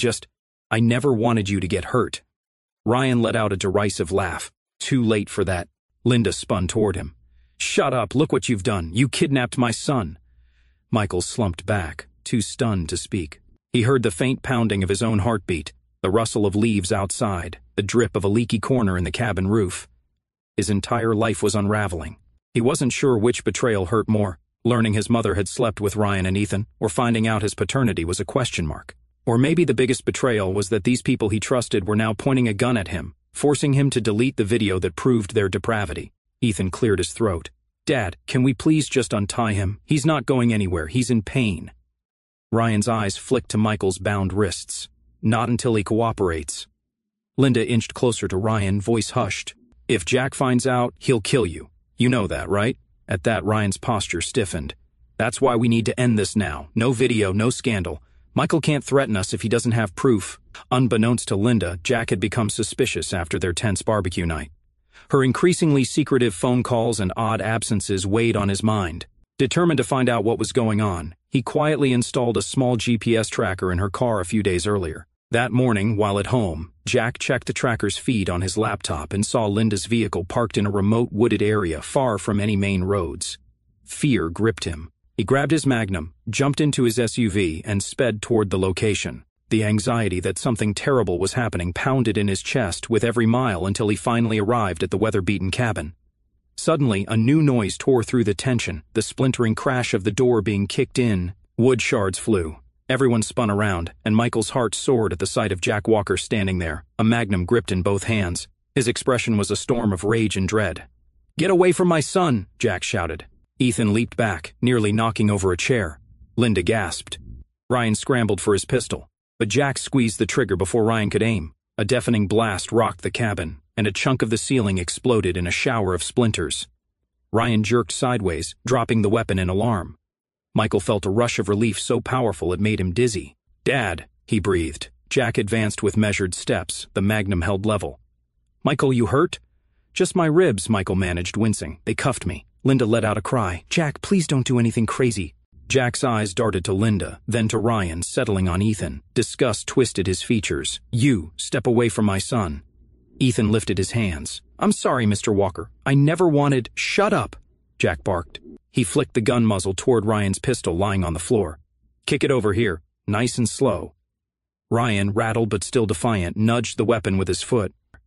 I never wanted you to get hurt. Ryan let out a derisive laugh. Too late for that. Linda spun toward him. Shut up. Look what you've done. You kidnapped my son. Michael slumped back, too stunned to speak. He heard the faint pounding of his own heartbeat, the rustle of leaves outside, the drip of a leaky corner in the cabin roof. His entire life was unraveling. He wasn't sure which betrayal hurt more, learning his mother had slept with Ryan and Ethan, or finding out his paternity was a question mark. Or maybe the biggest betrayal was that these people he trusted were now pointing a gun at him, forcing him to delete the video that proved their depravity. Ethan cleared his throat. Dad, can we please just untie him? He's not going anywhere. He's in pain. Ryan's eyes flicked to Michael's bound wrists. Not until he cooperates. Linda inched closer to Ryan, voice hushed. If Jack finds out, he'll kill you. You know that, right? At that, Ryan's posture stiffened. That's why we need to end this now. No video, no scandal. Michael can't threaten us if he doesn't have proof. Unbeknownst to Linda, Jack had become suspicious after their tense barbecue night. Her increasingly secretive phone calls and odd absences weighed on his mind. Determined to find out what was going on, he quietly installed a small GPS tracker in her car a few days earlier. That morning, while at home, Jack checked the tracker's feed on his laptop and saw Linda's vehicle parked in a remote wooded area far from any main roads. Fear gripped him. He grabbed his Magnum, jumped into his SUV, and sped toward the location. The anxiety that something terrible was happening pounded in his chest with every mile until he finally arrived at the weather-beaten cabin. Suddenly, a new noise tore through the tension, the splintering crash of the door being kicked in. Wood shards flew. Everyone spun around, and Michael's heart soared at the sight of Jack Walker standing there, a Magnum gripped in both hands. His expression was a storm of rage and dread. "Get away from my son!" Jack shouted. Ethan leaped back, nearly knocking over a chair. Linda gasped. Ryan scrambled for his pistol, but Jack squeezed the trigger before Ryan could aim. A deafening blast rocked the cabin, and a chunk of the ceiling exploded in a shower of splinters. Ryan jerked sideways, dropping the weapon in alarm. Michael felt a rush of relief so powerful it made him dizzy. "Dad," he breathed. Jack advanced with measured steps, the Magnum held level. "Michael, you hurt?" "Just my ribs," Michael managed, wincing. "They cuffed me." Linda let out a cry. "Jack, please don't do anything crazy." Jack's eyes darted to Linda, then to Ryan, settling on Ethan. Disgust twisted his features. "You, step away from my son." Ethan lifted his hands. "I'm sorry, Mr. Walker. I never wanted—" "Shut up," Jack barked. He flicked the gun muzzle toward Ryan's pistol lying on the floor. "Kick it over here, nice and slow." Ryan, rattled but still defiant, nudged the weapon with his foot.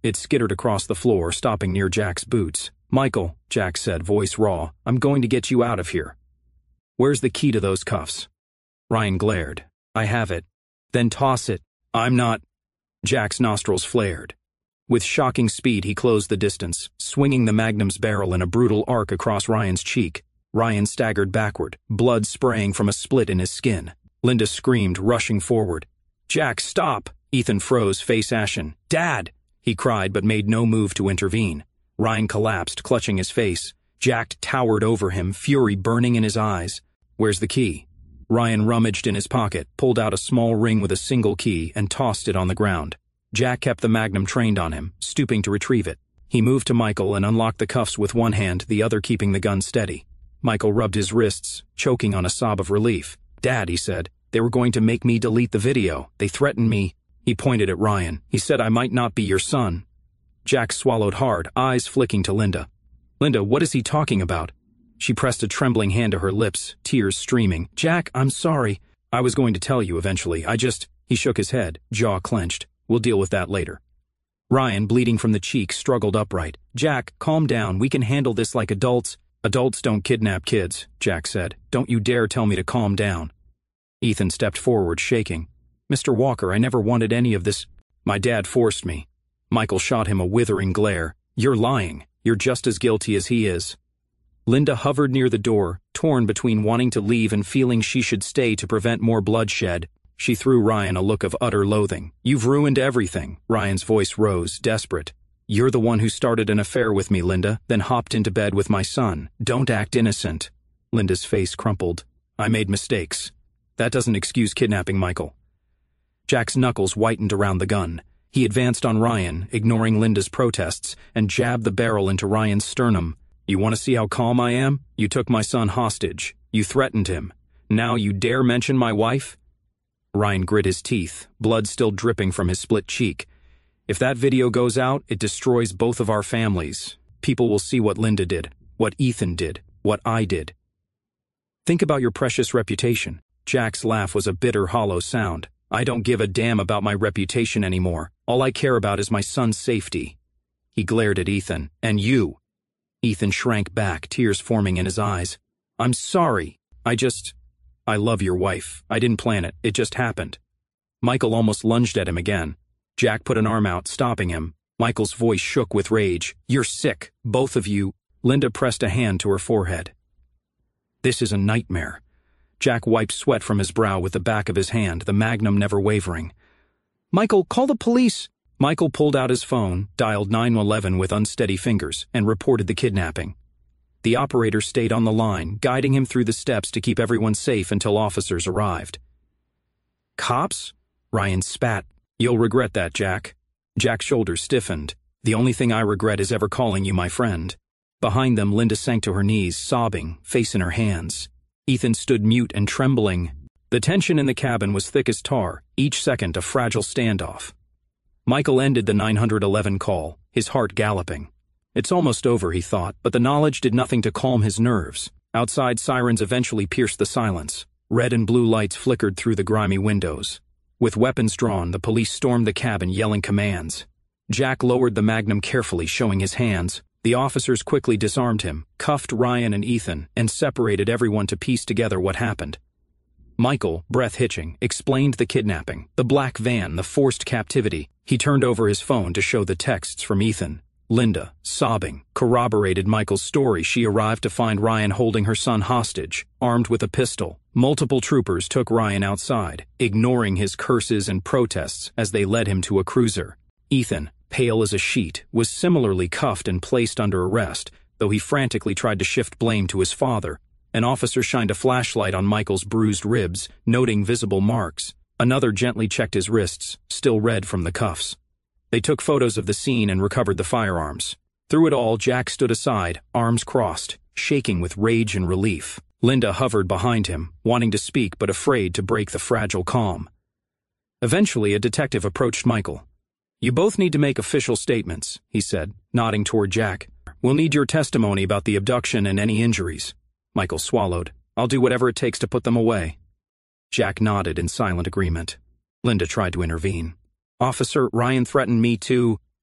It skittered across the floor, stopping near Jack's boots. "Michael," Jack said, voice raw, "I'm going to get you out of here." "Where's the key to those cuffs?" Ryan glared. "I have it." "Then toss it." "I'm not." Jack's nostrils flared. With shocking speed, he closed the distance, swinging the Magnum's barrel in a brutal arc across Ryan's cheek. Ryan staggered backward, blood spraying from a split in his skin. Linda screamed, rushing forward. "Jack, stop!" Ethan froze, face ashen. "Dad!" he cried, but made no move to intervene. Ryan collapsed, clutching his face. Jack towered over him, fury burning in his eyes. "Where's the key?" Ryan rummaged in his pocket, pulled out a small ring with a single key, and tossed it on the ground. Jack kept the Magnum trained on him, stooping to retrieve it. He moved to Michael and unlocked the cuffs with one hand, the other keeping the gun steady. Michael rubbed his wrists, choking on a sob of relief. "Dad," he said, "they were going to make me delete the video. They threatened me." He pointed at Ryan. "He said I might not be your son." Jack swallowed hard, eyes flicking to Linda. "Linda, what is he talking about?" She pressed a trembling hand to her lips, tears streaming. "Jack, I'm sorry. I was going to tell you eventually. He shook his head, jaw clenched. "We'll deal with that later." Ryan, bleeding from the cheek, struggled upright. "Jack, calm down. We can handle this like adults." "Adults don't kidnap kids," Jack said. "Don't you dare tell me to calm down." Ethan stepped forward, shaking. "Mr. Walker, I never wanted any of this. My dad forced me." Michael shot him a withering glare. "You're lying. You're just as guilty as he is." Linda hovered near the door, torn between wanting to leave and feeling she should stay to prevent more bloodshed. She threw Ryan a look of utter loathing. "You've ruined everything." Ryan's voice rose, desperate. "You're the one who started an affair with me, Linda, then hopped into bed with my son. Don't act innocent." Linda's face crumpled. "I made mistakes. That doesn't excuse kidnapping Michael." Jack's knuckles whitened around the gun. He advanced on Ryan, ignoring Linda's protests, and jabbed the barrel into Ryan's sternum. "You want to see how calm I am? You took my son hostage. You threatened him. Now you dare mention my wife?" Ryan grit his teeth, blood still dripping from his split cheek. "If that video goes out, it destroys both of our families. People will see what Linda did, what Ethan did, what I did. Think about your precious reputation." Jack's laugh was a bitter, hollow sound. "I don't give a damn about my reputation anymore. All I care about is my son's safety." He glared at Ethan. "And you." Ethan shrank back, tears forming in his eyes. "I'm sorry. I love your wife. I didn't plan it. It just happened." Michael almost lunged at him again. Jack put an arm out, stopping him. Michael's voice shook with rage. "You're sick. Both of you." Linda pressed a hand to her forehead. "This is a nightmare." Jack wiped sweat from his brow with the back of his hand, the Magnum never wavering. "Michael, call the police." Michael pulled out his phone, dialed 911 with unsteady fingers, and reported the kidnapping. The operator stayed on the line, guiding him through the steps to keep everyone safe until officers arrived. "Cops?" Ryan spat. "You'll regret that, Jack." Jack's shoulders stiffened. "The only thing I regret is ever calling you my friend." Behind them, Linda sank to her knees, sobbing, face in her hands. Ethan stood mute and trembling. The tension in the cabin was thick as tar, each second a fragile standoff. Michael ended the 911 call, his heart galloping. It's almost over, he thought, but the knowledge did nothing to calm his nerves. Outside, sirens eventually pierced the silence. Red and blue lights flickered through the grimy windows. With weapons drawn, the police stormed the cabin, yelling commands. Jack lowered the Magnum carefully, showing his hands. The officers quickly disarmed him, cuffed Ryan and Ethan, and separated everyone to piece together what happened. Michael, breath hitching, explained the kidnapping, the black van, the forced captivity. He turned over his phone to show the texts from Ethan. Linda, sobbing, corroborated Michael's story. She arrived to find Ryan holding her son hostage, armed with a pistol. Multiple troopers took Ryan outside, ignoring his curses and protests as they led him to a cruiser. Ethan, pale as a sheet, was similarly cuffed and placed under arrest, though he frantically tried to shift blame to his father. An officer shined a flashlight on Michael's bruised ribs, noting visible marks. Another gently checked his wrists, still red from the cuffs. They took photos of the scene and recovered the firearms. Through it all, Jack stood aside, arms crossed, shaking with rage and relief. Linda hovered behind him, wanting to speak but afraid to break the fragile calm. Eventually, a detective approached Michael. "You both need to make official statements," he said, nodding toward Jack. "We'll need your testimony about the abduction and any injuries." Michael swallowed. "I'll do whatever it takes to put them away." Jack nodded in silent agreement. Linda tried to intervene. "Officer, Ryan threatened me too.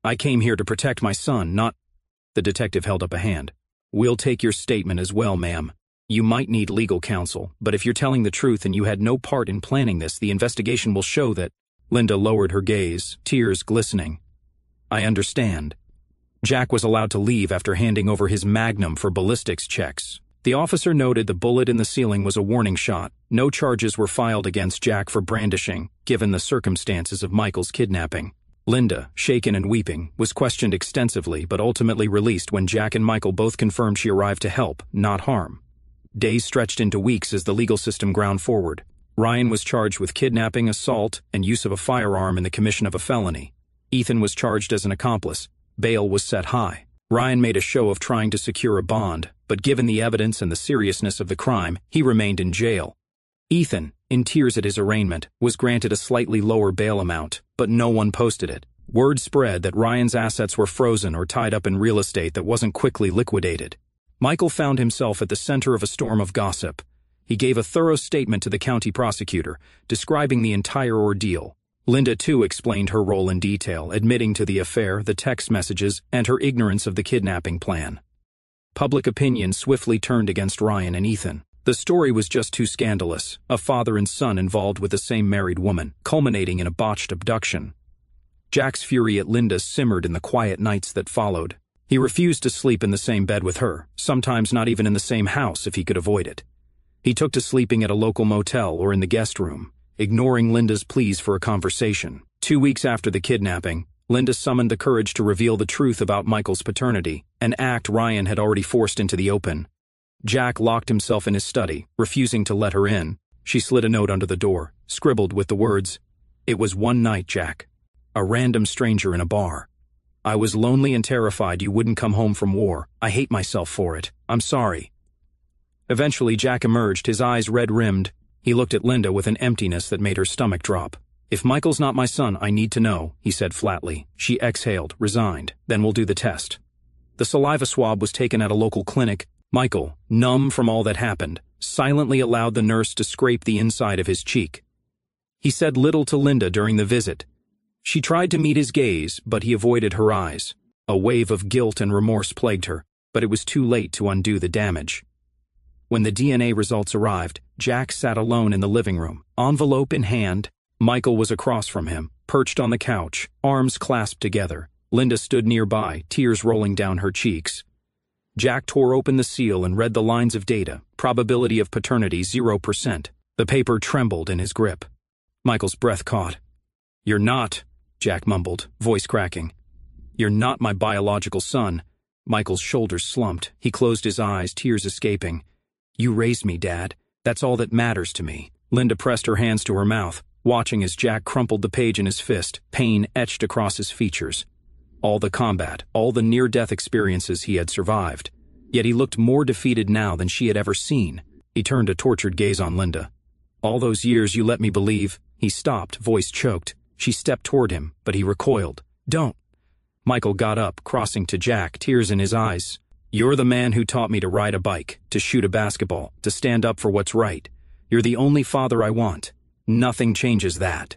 I came here to protect my son, not— The detective held up a hand. We'll take your statement as well, ma'am. You might need legal counsel, but if you're telling the truth and you had no part in planning this, the investigation will show that— Linda lowered her gaze, tears glistening. I understand. Jack was allowed to leave after handing over his Magnum for ballistics checks. The officer noted the bullet in the ceiling was a warning shot. No charges were filed against Jack for brandishing, given the circumstances of Michael's kidnapping. Linda, shaken and weeping, was questioned extensively but ultimately released when Jack and Michael both confirmed she arrived to help, not harm. Days stretched into weeks as the legal system ground forward. Ryan was charged with kidnapping, assault, and use of a firearm in the commission of a felony. Ethan was charged as an accomplice. Bail was set high. Ryan made a show of trying to secure a bond, but given the evidence and the seriousness of the crime, he remained in jail. Ethan, in tears at his arraignment, was granted a slightly lower bail amount, but no one posted it. Word spread that Ryan's assets were frozen or tied up in real estate that wasn't quickly liquidated. Michael found himself at the center of a storm of gossip. He gave a thorough statement to the county prosecutor, describing the entire ordeal. Linda, too, explained her role in detail, admitting to the affair, the text messages, and her ignorance of the kidnapping plan. Public opinion swiftly turned against Ryan and Ethan. The story was just too scandalous, a father and son involved with the same married woman, culminating in a botched abduction. Jack's fury at Linda simmered in the quiet nights that followed. He refused to sleep in the same bed with her, sometimes not even in the same house if he could avoid it. He took to sleeping at a local motel or in the guest room, ignoring Linda's pleas for a conversation. 2 weeks after the kidnapping, Linda summoned the courage to reveal the truth about Michael's paternity, an act Ryan had already forced into the open. Jack locked himself in his study, refusing to let her in. She slid a note under the door, scribbled with the words, "It was one night, Jack. A random stranger in a bar. I was lonely and terrified you wouldn't come home from war. I hate myself for it. I'm sorry." Eventually, Jack emerged, his eyes red-rimmed. He looked at Linda with an emptiness that made her stomach drop. "If Michael's not my son, I need to know," he said flatly. She exhaled, resigned. "Then we'll do the test." The saliva swab was taken at a local clinic. Michael, numb from all that happened, silently allowed the nurse to scrape the inside of his cheek. He said little to Linda during the visit. She tried to meet his gaze, but he avoided her eyes. A wave of guilt and remorse plagued her, but it was too late to undo the damage. When the DNA results arrived, Jack sat alone in the living room, envelope in hand. Michael was across from him, perched on the couch, arms clasped together. Linda stood nearby, tears rolling down her cheeks. Jack tore open the seal and read the lines of data. Probability of paternity 0%. The paper trembled in his grip. Michael's breath caught. "You're not," Jack mumbled, voice cracking. "You're not my biological son." Michael's shoulders slumped. He closed his eyes, tears escaping. "You raised me, Dad. That's all that matters to me." Linda pressed her hands to her mouth, watching as Jack crumpled the page in his fist, pain etched across his features. All the combat, all the near-death experiences he had survived. Yet he looked more defeated now than she had ever seen. He turned a tortured gaze on Linda. "All those years you let me believe." He stopped, voice choked. She stepped toward him, but he recoiled. "Don't." Michael got up, crossing to Jack, tears in his eyes. "You're the man who taught me to ride a bike, to shoot a basketball, to stand up for what's right. You're the only father I want. Nothing changes that."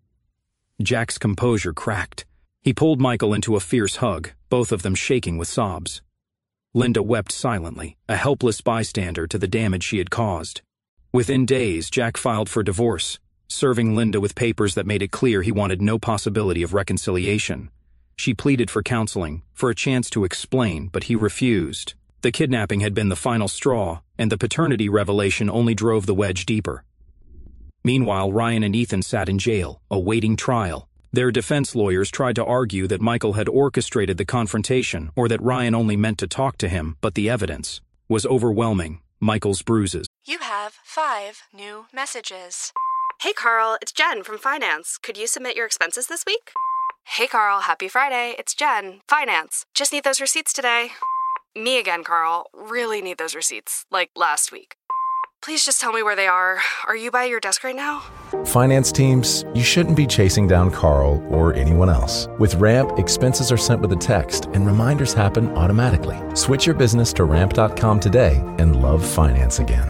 Jack's composure cracked. He pulled Michael into a fierce hug, both of them shaking with sobs. Linda wept silently, a helpless bystander to the damage she had caused. Within days, Jack filed for divorce, serving Linda with papers that made it clear he wanted no possibility of reconciliation. She pleaded for counseling, for a chance to explain, but he refused. The kidnapping had been the final straw, and the paternity revelation only drove the wedge deeper. Meanwhile, Ryan and Ethan sat in jail, awaiting trial. Their defense lawyers tried to argue that Michael had orchestrated the confrontation or that Ryan only meant to talk to him, but the evidence was overwhelming. Michael's bruises. You have 5 new messages. Hey Carl, it's Jen from Finance. Could you submit your expenses this week? Hey Carl, happy Friday. It's Jen, Finance. Just need those receipts today. Me again, Carl. Really need those receipts, like last week. Please just tell me where they are. Are you by your desk right now? Finance teams, you shouldn't be chasing down Carl or anyone else. With Ramp, expenses are sent with a text and reminders happen automatically. Switch your business to ramp.com today and love finance again.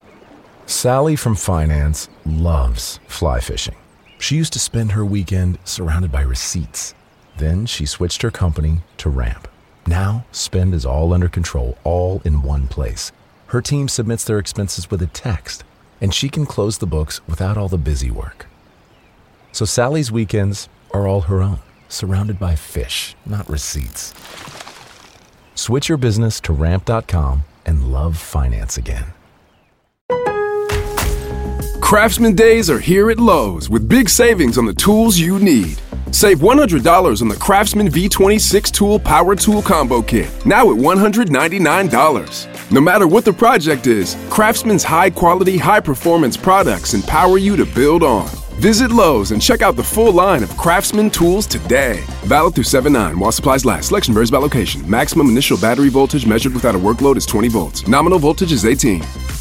Sally from Finance loves fly fishing. She used to spend her weekend surrounded by receipts. Then she switched her company to Ramp. Now, spend is all under control, all in one place. Her team submits their expenses with a text, and she can close the books without all the busy work. So Sally's weekends are all her own, surrounded by fish, not receipts. Switch your business to Ramp.com and love finance again. Craftsman Days are here at Lowe's with big savings on the tools you need. Save $100 on the Craftsman V26 Tool Power Tool Combo Kit, now at $199. No matter what the project is, Craftsman's high-quality, high-performance products empower you to build on. Visit Lowe's and check out the full line of Craftsman tools today. Valid through 7/9 while supplies last. Selection varies by location. Maximum initial battery voltage measured without a workload is 20 volts. Nominal voltage is 18.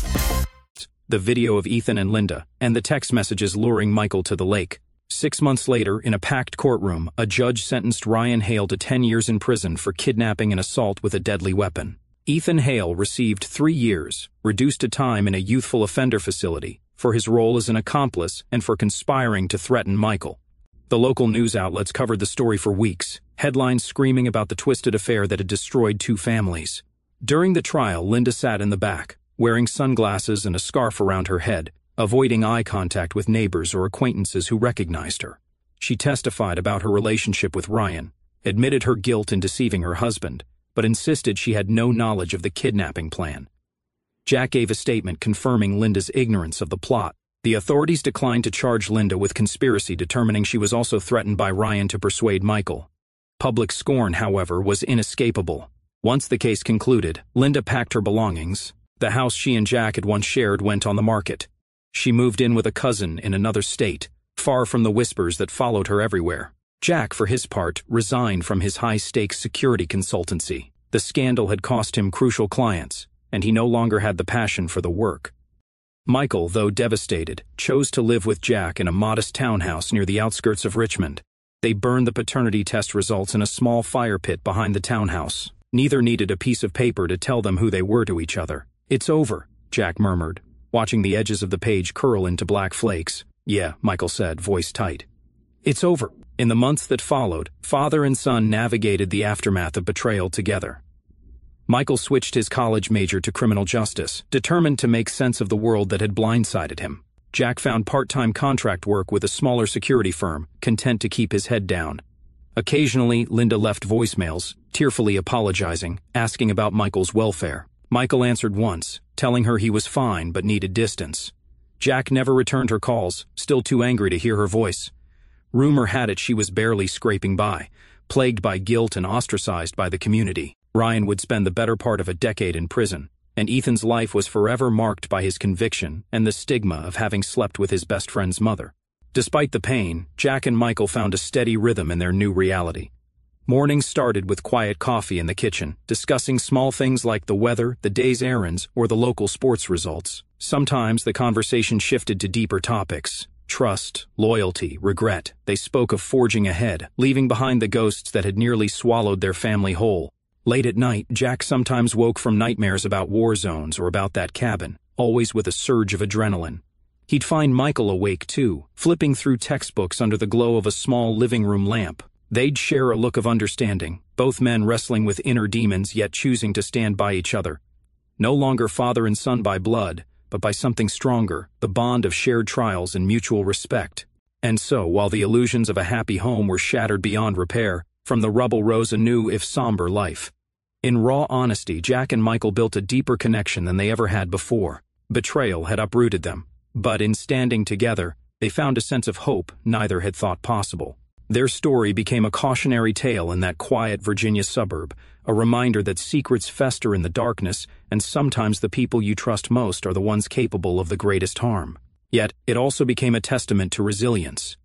The video of Ethan and Linda, and the text messages luring Michael to the lake. 6 months later, in a packed courtroom, a judge sentenced Ryan Hale to 10 years in prison for kidnapping and assault with a deadly weapon. Ethan Hale received 3 years, reduced to time in a youthful offender facility, for his role as an accomplice and for conspiring to threaten Michael. The local news outlets covered the story for weeks, headlines screaming about the twisted affair that had destroyed 2 families. During the trial, Linda sat in the back, wearing sunglasses and a scarf around her head, avoiding eye contact with neighbors or acquaintances who recognized her. She testified about her relationship with Ryan, admitted her guilt in deceiving her husband, but insisted she had no knowledge of the kidnapping plan. Jack gave a statement confirming Linda's ignorance of the plot. The authorities declined to charge Linda with conspiracy, determining she was also threatened by Ryan to persuade Michael. Public scorn, however, was inescapable. Once the case concluded, Linda packed her belongings. The house she and Jack had once shared went on the market. She moved in with a cousin in another state, far from the whispers that followed her everywhere. Jack, for his part, resigned from his high-stakes security consultancy. The scandal had cost him crucial clients, and he no longer had the passion for the work. Michael, though devastated, chose to live with Jack in a modest townhouse near the outskirts of Richmond. They burned the paternity test results in a small fire pit behind the townhouse. Neither needed a piece of paper to tell them who they were to each other. "It's over," Jack murmured, watching the edges of the page curl into black flakes. "Yeah," Michael said, voice tight. "It's over." In the months that followed, father and son navigated the aftermath of betrayal together. Michael switched his college major to criminal justice, determined to make sense of the world that had blindsided him. Jack found part-time contract work with a smaller security firm, content to keep his head down. Occasionally, Linda left voicemails, tearfully apologizing, asking about Michael's welfare. Michael answered once, telling her he was fine but needed distance. Jack never returned her calls, still too angry to hear her voice. Rumor had it she was barely scraping by, plagued by guilt and ostracized by the community. Ryan would spend the better part of a decade in prison, and Ethan's life was forever marked by his conviction and the stigma of having slept with his best friend's mother. Despite the pain, Jack and Michael found a steady rhythm in their new reality. Mornings started with quiet coffee in the kitchen, discussing small things like the weather, the day's errands, or the local sports results. Sometimes the conversation shifted to deeper topics. Trust, loyalty, regret. They spoke of forging ahead, leaving behind the ghosts that had nearly swallowed their family whole. Late at night, Jack sometimes woke from nightmares about war zones or about that cabin, always with a surge of adrenaline. He'd find Michael awake too, flipping through textbooks under the glow of a small living room lamp. They'd share a look of understanding, both men wrestling with inner demons yet choosing to stand by each other. No longer father and son by blood, but by something stronger, the bond of shared trials and mutual respect. And so, while the illusions of a happy home were shattered beyond repair, from the rubble rose a new, if somber, life. In raw honesty, Jack and Michael built a deeper connection than they ever had before. Betrayal had uprooted them, but in standing together, they found a sense of hope neither had thought possible. Their story became a cautionary tale in that quiet Virginia suburb, a reminder that secrets fester in the darkness, and sometimes the people you trust most are the ones capable of the greatest harm. Yet, it also became a testament to resilience.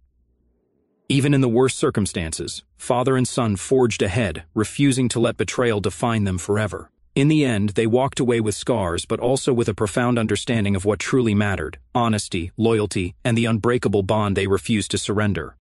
Even in the worst circumstances, father and son forged ahead, refusing to let betrayal define them forever. In the end, they walked away with scars, but also with a profound understanding of what truly mattered: honesty, loyalty, and the unbreakable bond they refused to surrender.